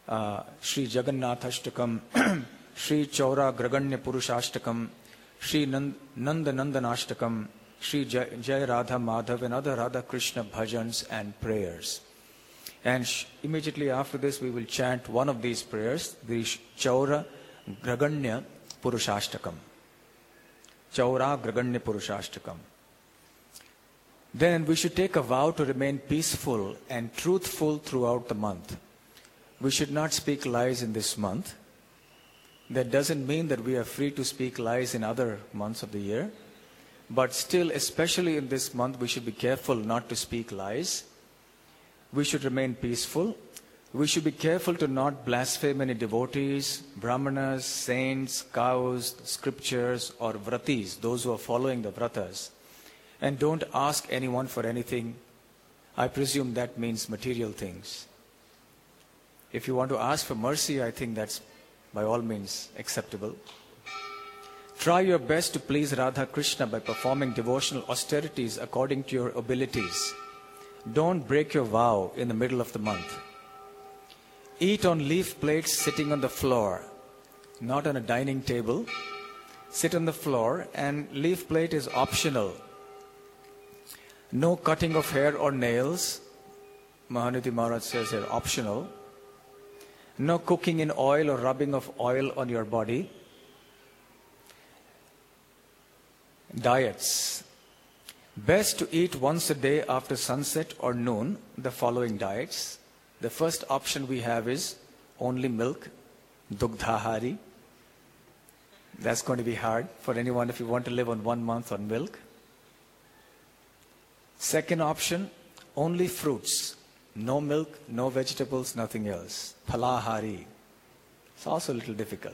uh, Sri Jagannathashtakam, Sri Chaura Graganya Purushashtakam, Sri Nand, Nanda Nandanashtakam, Sri Jai, Jai Radha Madhav, and other Radha Krishna bhajans and prayers. And sh- immediately after this, we will chant one of these prayers, the Chaura Graganya Purushashtakam. Chaura Graganya Purushashtakam. Then we should take a vow to remain peaceful and truthful throughout the month. We should not speak lies in this month. That doesn't mean that we are free to speak lies in other months of the year. But still, especially in this month, we should be careful not to speak lies. We should remain peaceful. We should be careful to not blaspheme any devotees, brahmanas, saints, cows, scriptures, or vratis, those who are following the vratas. And don't ask anyone for anything. I presume that means material things. If you want to ask for mercy, I think that's by all means acceptable. Try your best to please Radha Krishna by performing devotional austerities according to your abilities. Don't break your vow in the middle of the month. Eat on leaf plates sitting on the floor, not on a dining table. Sit on the floor, and leaf plate is optional. No cutting of hair or nails. Mahanidhi Maharaj says here, optional. No cooking in oil or rubbing of oil on your body. Diets. Best to eat once a day after sunset or noon the following diets. The first option we have is only milk, dugdhahari. That's going to be hard for anyone if you want to live on one month on milk. Second option, only fruits. No milk, no vegetables, nothing else. Phalahari. It's also a little difficult.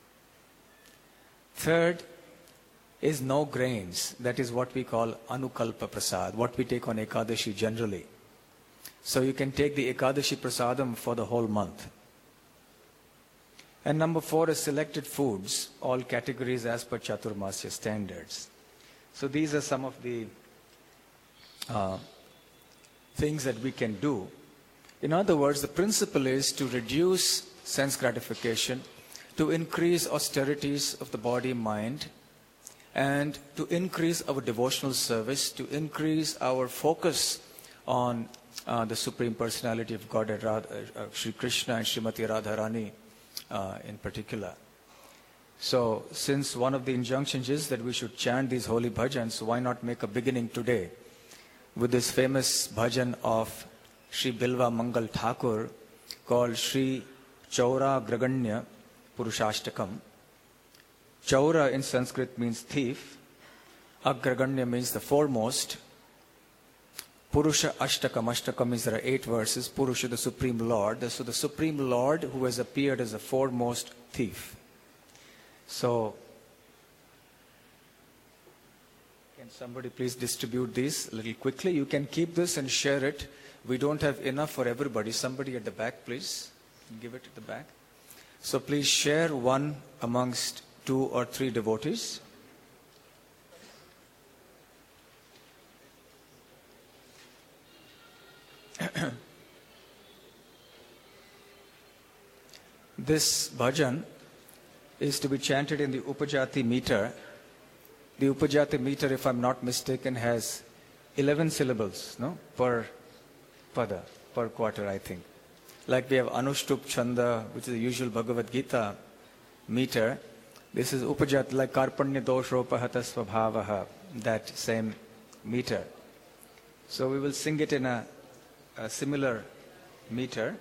Third is no grains. That is what we call Anukalpa Prasad, what we take on Ekadashi generally. So you can take the Ekadashi Prasadam for the whole month. And number four is selected foods, all categories as per Chaturmasya standards. So these are some of the uh, things that we can do. In other words, the principle is to reduce sense gratification, to increase austerities of the body, mind, and to increase our devotional service, to increase our focus on uh, the Supreme Personality of Godhead, Radha, uh, Sri Krishna and Srimati Radharani uh, in particular. So, since one of the injunctions is that we should chant these holy bhajans, why not make a beginning today with this famous bhajan of Sri Bilva Mangal Thakur called Sri Chaura Graganya Purushashtakam. Chaura in Sanskrit means thief. Agraganya means the foremost. Purusha Ashtakam. Ashtakam means there are eight verses. Purusha, the Supreme Lord. So the Supreme Lord who has appeared as the foremost thief. So, can somebody please distribute these a little quickly? You can keep this and share it. We don't have enough for everybody. Somebody at the back, please. Give it at the back. So please share one amongst two or three devotees. This bhajan is to be chanted in the Upajati meter. The Upajati meter, if I'm not mistaken, has eleven syllables, no, per pada, per quarter, I think. Like we have Anushtup Chanda, which is the usual Bhagavad Gita meter. This is Upajat, like Karpanya Doshropahata Svabhavaha, that same meter. So we will sing it in a, a similar meter.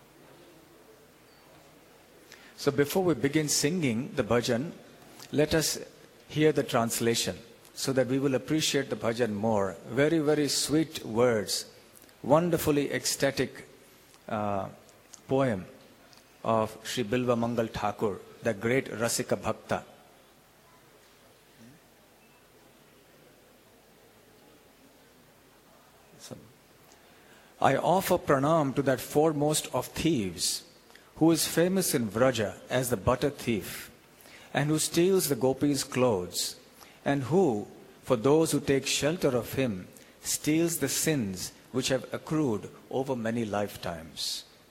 So before we begin singing the bhajan, let us hear the translation so that we will appreciate the bhajan more. Very, very sweet words, wonderfully ecstatic uh, poem of Sri Bilva Mangal Thakur, the great Rasika Bhakta. So, I offer pranam to that foremost of thieves, who is famous in Vraja as the butter thief, and who steals the gopis' clothes, and who, for those who take shelter of him, steals the sins which have accrued over many lifetimes.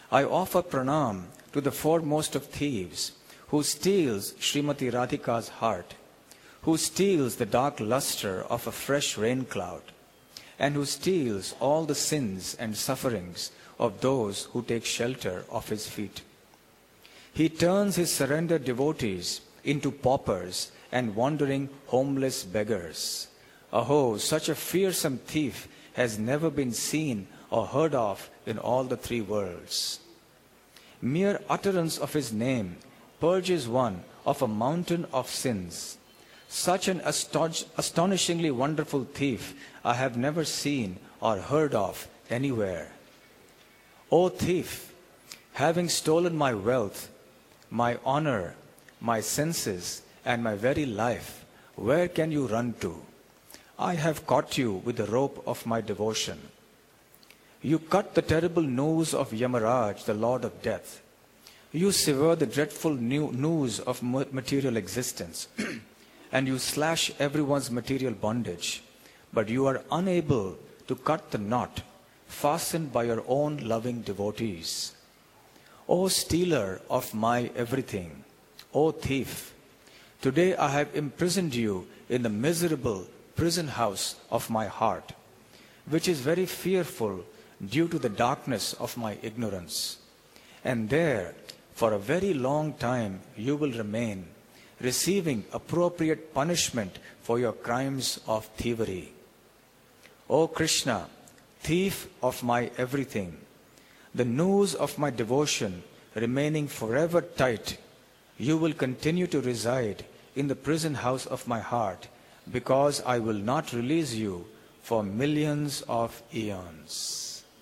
I offer pranam to the foremost of thieves, who steals Srimati Radhika's heart, who steals the dark luster of a fresh rain cloud, and who steals all the sins and sufferings of those who take shelter of his feet. He turns his surrendered devotees into paupers and wandering homeless beggars. Aho, such a fearsome thief has never been seen or heard of in all the three worlds. Mere utterance of his name purges one of a mountain of sins. Such an aston- astonishingly wonderful thief I have never seen or heard of anywhere. O thief, having stolen my wealth, my honor, my senses, and my very life, where can you run to? I have caught you with the rope of my devotion. You cut the terrible noose of Yamaraj, the Lord of Death. You sever the dreadful noose of material existence, and you slash everyone's material bondage, but you are unable to cut the knot fastened by your own loving devotees. O stealer of my everything, O thief, today I have imprisoned you in the miserable prison house of my heart, which is very fearful due to the darkness of my ignorance. And there, for a very long time, you will remain, receiving appropriate punishment for your crimes of thievery. O Krishna, thief of my everything, the noose of my devotion remaining forever tight, you will continue to reside in the prison house of my heart, because I will not release you for millions of eons.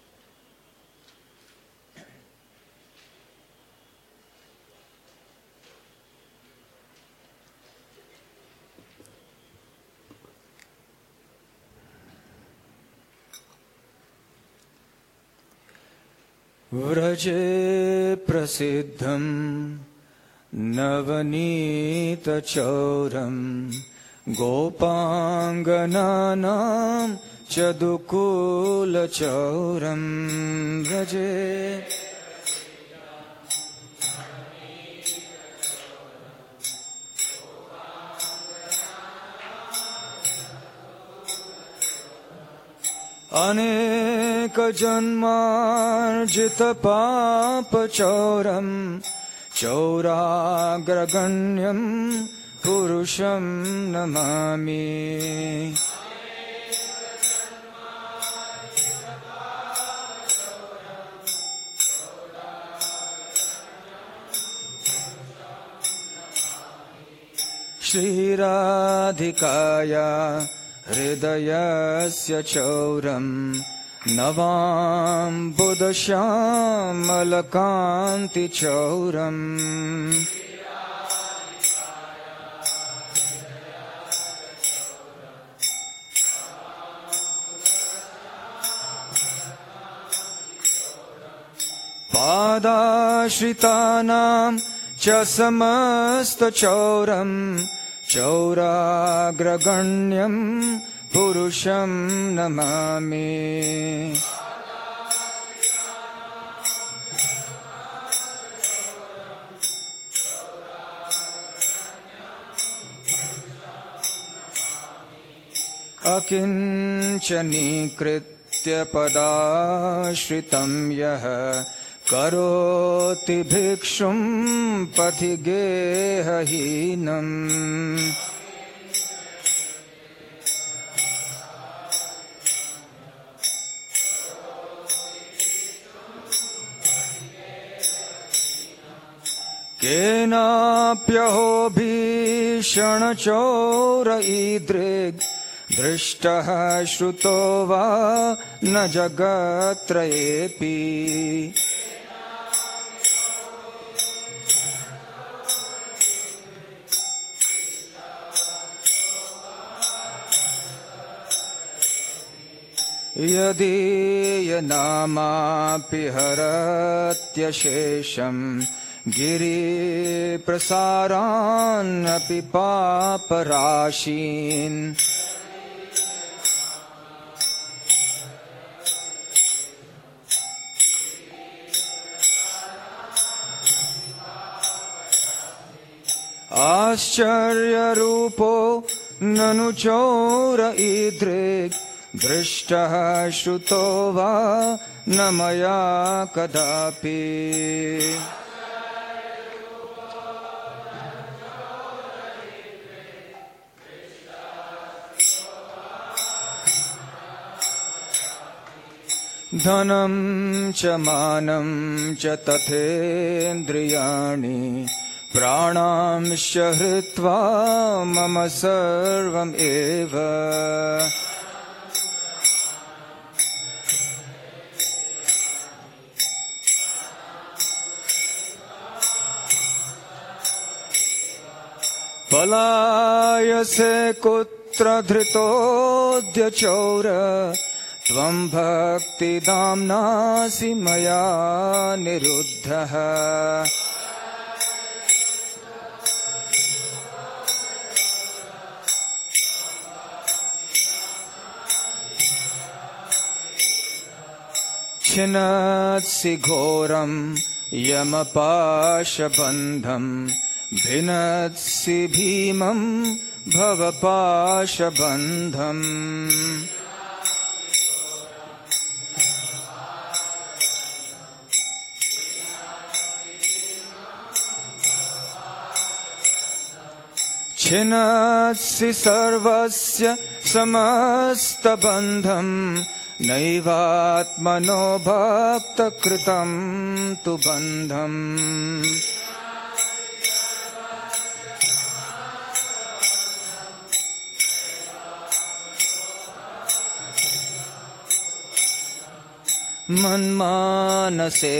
Vraje prasiddham navanita chauram gopangananam chadukula chauram. Vraje Aneka janmarjita papa chauram chauragraganyam purusham namami. Shri Radhikaya Hridayasya chauram navam buddhashyamalakanti chauram. Padashritanam cha samasta chauram chauragraganyam purusham namami. Akinchani kritya padashritam yaha karoti bhikshum pathigehahinam. Kenapyaho bhishana chaura idrig drishtaha shruto va na jagatrayepi. Yadiya namapi haratya shesham giri prasaran api paparashin. आश्चर्य रूपो ननु चोर ईदृक् दृष्टः श्रुतो वा न मया कदापि। धनं च मानं च तथेन्द्रियाणि प्राणांश्च हृत्वा मम सर्वम् एव। पलायसे कुत्र धृतोऽद्य चोर त्वं भक्तिदाम्नासि मया निरुद्धः। छिनत्सि घोरं यमपाशबन्धं भिनत्सि भीमं भवपाशबन्धम्। छिनत्सि सर्वस्य समस्तबन्धं नैवात्मनो भक्तकृतं तु बन्धम्। मन्मानसे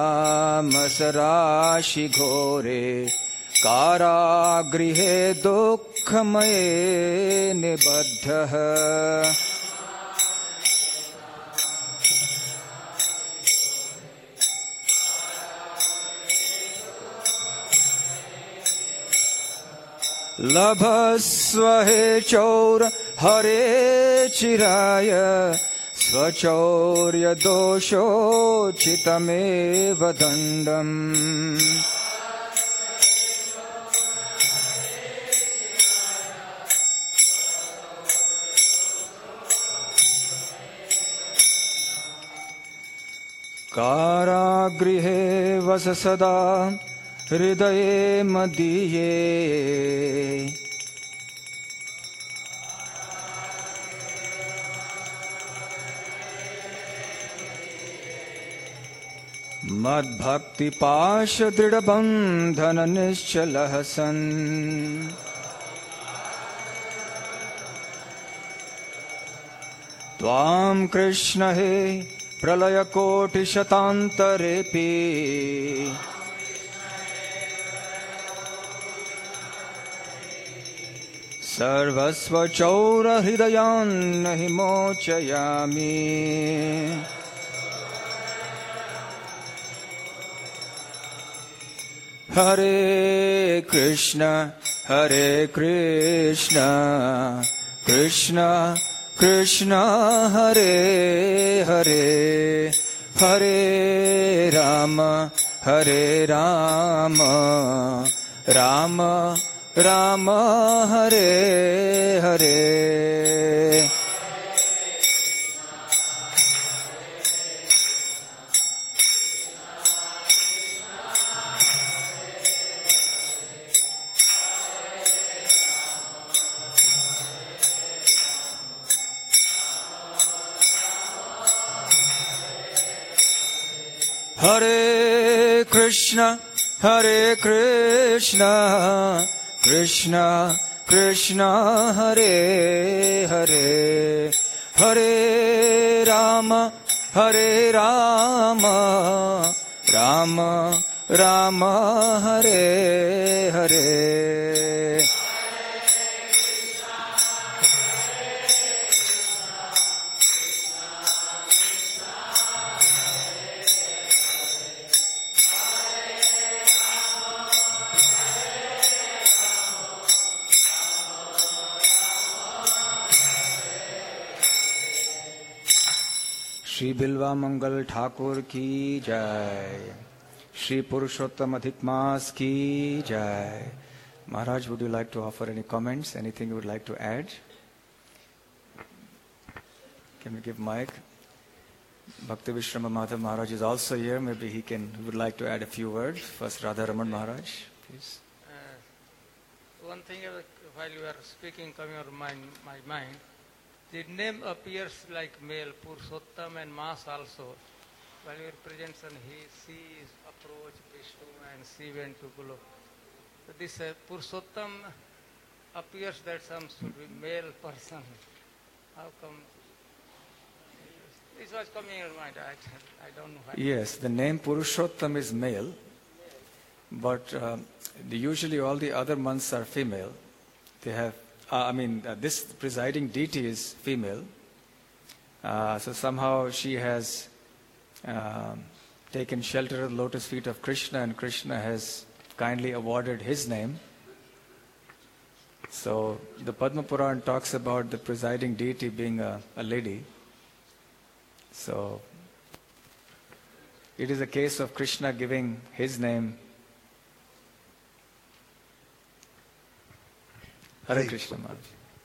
तामसराशि घोरे कारागृहे दुःखमये निबद्धः। लभस्व हे चौर हरे चिराय स्वचौर्य दोषोचितमेव दण्डम्। कारागृहे वस सदा हृदये मदीये मद्भक्तिपाश दृढबन्धन निश्चलः सन्। त्वां कृष्ण हे प्रलयकोटिशतान्तरेऽपि सर्वस्वचौरहृदयान् हि मोचयामि। हरे कृष्ण हरे कृष्ण कृष्ण कृष्ण हरे हरे हरे राम हरे राम राम राम हरे हरे। हरे कृष्ण हरे कृष्ण कृष्ण कृष्ण हरे हरे हरे राम हरे राम राम राम हरे हरे। श्री बिल्वा मंगल ठाकुर की जय। श्री पुरुषोत्तम अधिक मास की जय। Maharaj, would you like to offer any comments? Anything you would like to add? Can we give mic? Bhakti Vishrama Madhav Maharaj is also here. Maybe he can he would like to add a few words. First, Radharaman Maharaj, please. Uh, one thing, uh, while you are speaking, coming to my, my mind, the name appears like male, Purushottam, and Mas also. While you are present, and he sees approach Vishnu and she went to Golo. So this uh, Purushottam appears that some should be male person. How come? This was coming in mind. I, I don't know why. Yes, the name Purushottam is male, but uh, the, usually all the other months are female. They have, uh, I mean, uh, this presiding deity is female. Uh, so somehow she has uh, taken shelter of the lotus feet of Krishna, and Krishna has kindly awarded his name. So the Padma Puran talks about the presiding deity being a, a lady. So it is a case of Krishna giving his name. Hare Hey. Krishna Maharaj.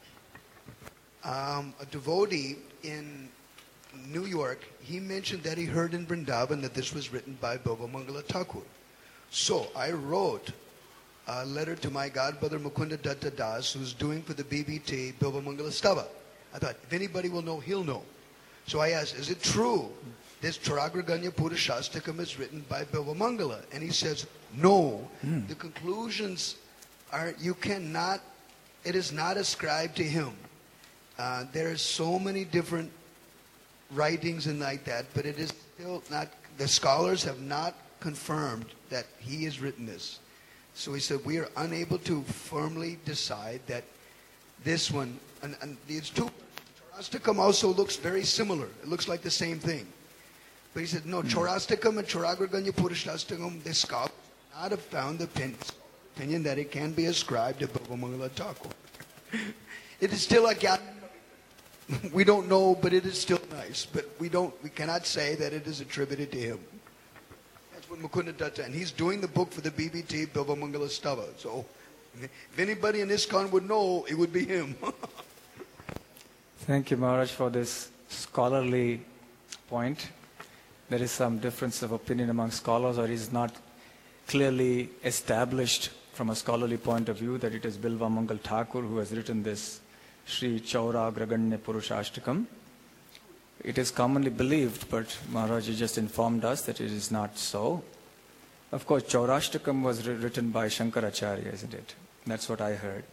Um, a devotee in New York, he mentioned that he heard in Vrindavan that this was written by Bilva Mangala Thakur. So I wrote a letter to my godbrother Mukunda Datta Das, who's doing for the B B T Bilva Mangala Stava. I thought, if anybody will know, he'll know. So I asked, is it true this Charagraganya Purushastakam is written by Bilva Mangala? And he says, no. Mm. The conclusions are, you cannot, it is not ascribed to him. Uh, there's so many different writings and like that, but it is still not, the scholars have not confirmed that he has written this. So he said, we are unable to firmly decide that this one, and, and these two, Chaurastikam also looks very similar. It looks like the same thing. But he said, no, mm. Chaurastikam and Charagraganya Purushastakam, the scholars not have found the opinion, opinion that it can be ascribed to Bilva Mangala Thakur. It is still a gap. We don't know, but it is still nice. But we don't, we cannot say that it is attributed to him. That's what Mukunda Datta, and he's doing the book for the B B T, Bilva Mangala Stava. So if anybody in ISKCON would know, it would be him. Thank you, Maharaj, for this scholarly point. There is some difference of opinion among scholars, or it is not clearly established from a scholarly point of view that it is Bilva Mangal Thakur who has written this Sri Chauragraganya Purushashtakam. It is commonly believed, but Maharaj just informed us that it is not so. Of course, Chaurashtakam was written by Shankaracharya, isn't it? That's what I heard.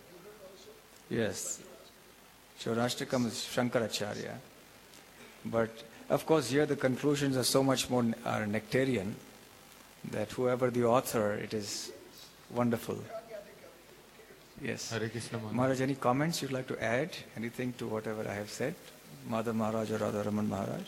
Yes. Chaurashtakam is Shankaracharya. But of course here the conclusions are so much more are nectarian that whoever the author, it is wonderful. Yes. Hare Krishna Maharaj. Maharaj, any comments you'd like to add? Anything to whatever I have said? Madhav Maharaj or Radharaman Maharaj?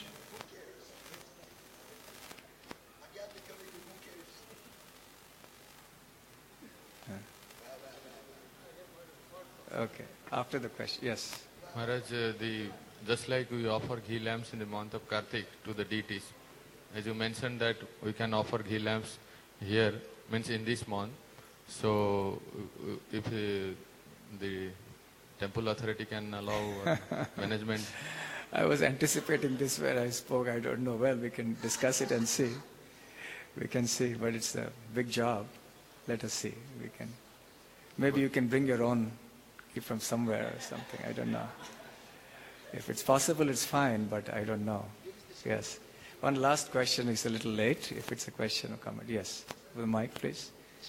Okay. After the question, yes. Maharaj, uh, the, just like we offer ghee lamps in the month of Kartik to the deities, as you mentioned that we can offer ghee lamps here, means in this month. So uh, if uh, the temple authority can allow uh, management. I was anticipating this where I spoke. I don't know. Well, we can discuss it and see. We can see, but it's a big job. Let us see. We can. Maybe you can bring your own from somewhere or something. I don't know. If it's possible, it's fine, but I don't know. Yes. One last question is a little late. If it's a question or comment. Yes. With the mic, please.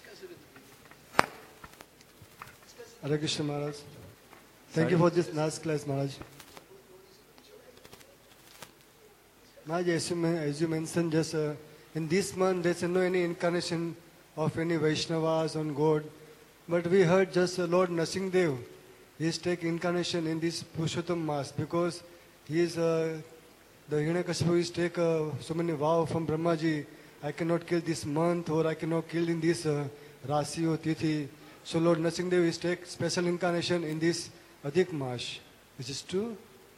Hare Krishna Maharaj. Thank Sorry? you for this nice class, Maharaj. Maharaj, as you, as you mentioned, just uh, in this month there's no any incarnation of any Vaishnavas on God. But we heard just uh, Lord Nrsimhadev, he is taking incarnation in this Purushottam Mass because he is, uh, the Hiranyakashipu is take uh, so many vows from Brahmaji, I cannot kill this month or I cannot kill in this uh, Rasi or Tithi. So Lord Nrsimhadev is take special incarnation in this Adhik Mass. Is this true?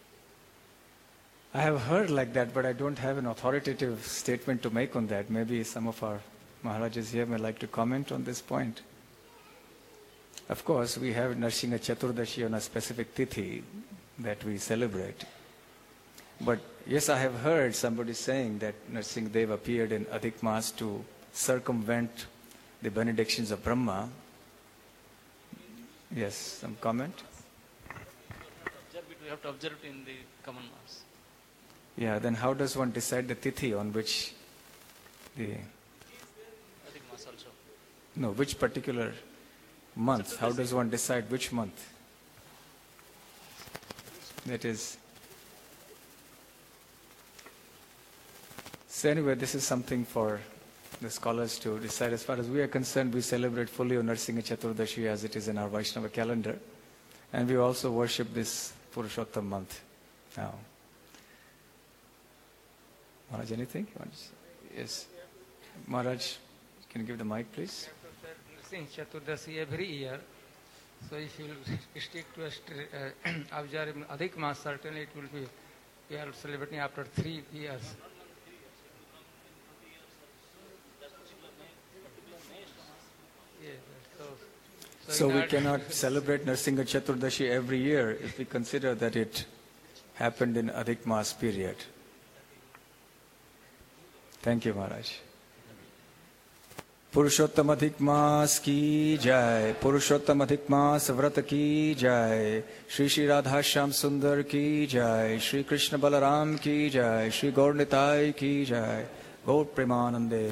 I have heard like that, but I don't have an authoritative statement to make on that. Maybe some of our Maharajas here may like to comment on this point. Of course, we have Narsingha Chaturdashi on a specific tithi that we celebrate. But yes, I have heard somebody saying that Narsingh Dev appeared in Adhik Mas to circumvent the benedictions of Brahma. Yes, some comment? We have to observe it in the common mass. Yeah, then how does one decide the tithi on which the... Adhik Mas also. No, which particular month? How does one decide which month? That is... So anyway, this is something for the scholars to decide. As far as we are concerned, we celebrate fully on Narsingha Chaturdashi as it is in our Vaishnava calendar. And we also worship this Purushottam month now. Maharaj, anything? You want to say? Yes. Maharaj, can you give the mic, please? Narsingha Chaturdashi every year. So if you will stick to a st- uh, observe Adhik Mas, certainly it will be, we are celebrating after three years. Yeah, so, so, So in we our- cannot celebrate Narsingha Chaturdashi every year if we consider that it happened in Adhik Mas period. Thank you, Maharaj. पुरुषोत्तम अधिक मास की जय, पुरुषोत्तम अधिक मास व्रत की जय, श्री श्री राधा श्याम सुंदर की जय, श्री कृष्ण बलराम की जय, श्री गौर निताय की जय, गौर प्रेमानंदे.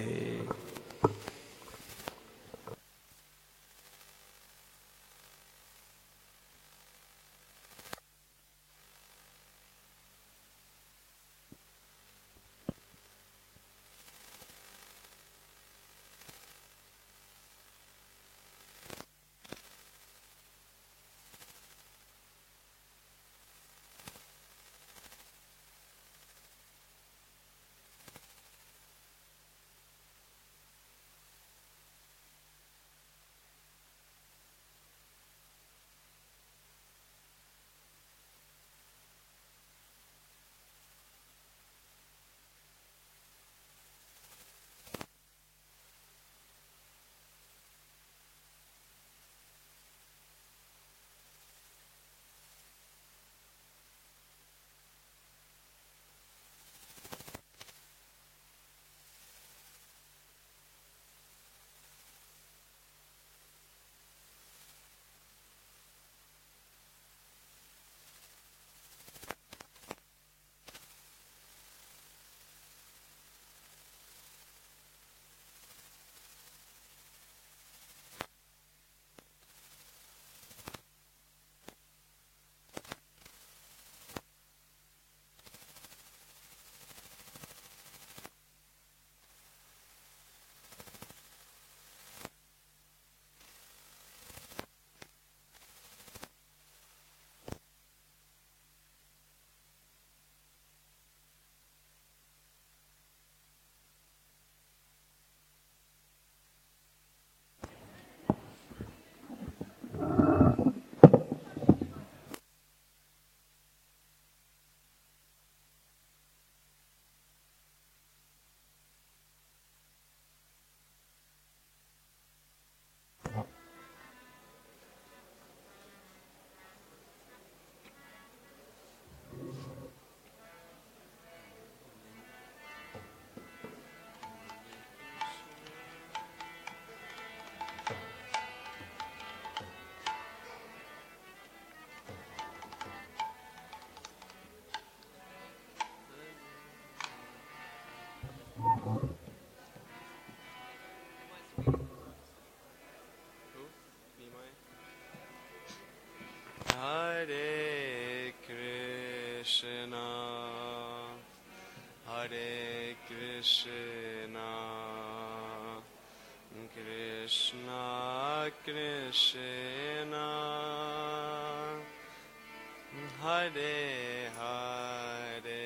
Hare Krishna, Hare Krishna, Krishna Krishna, Hare Hare,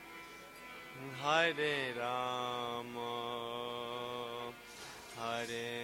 Hare Rama, Hare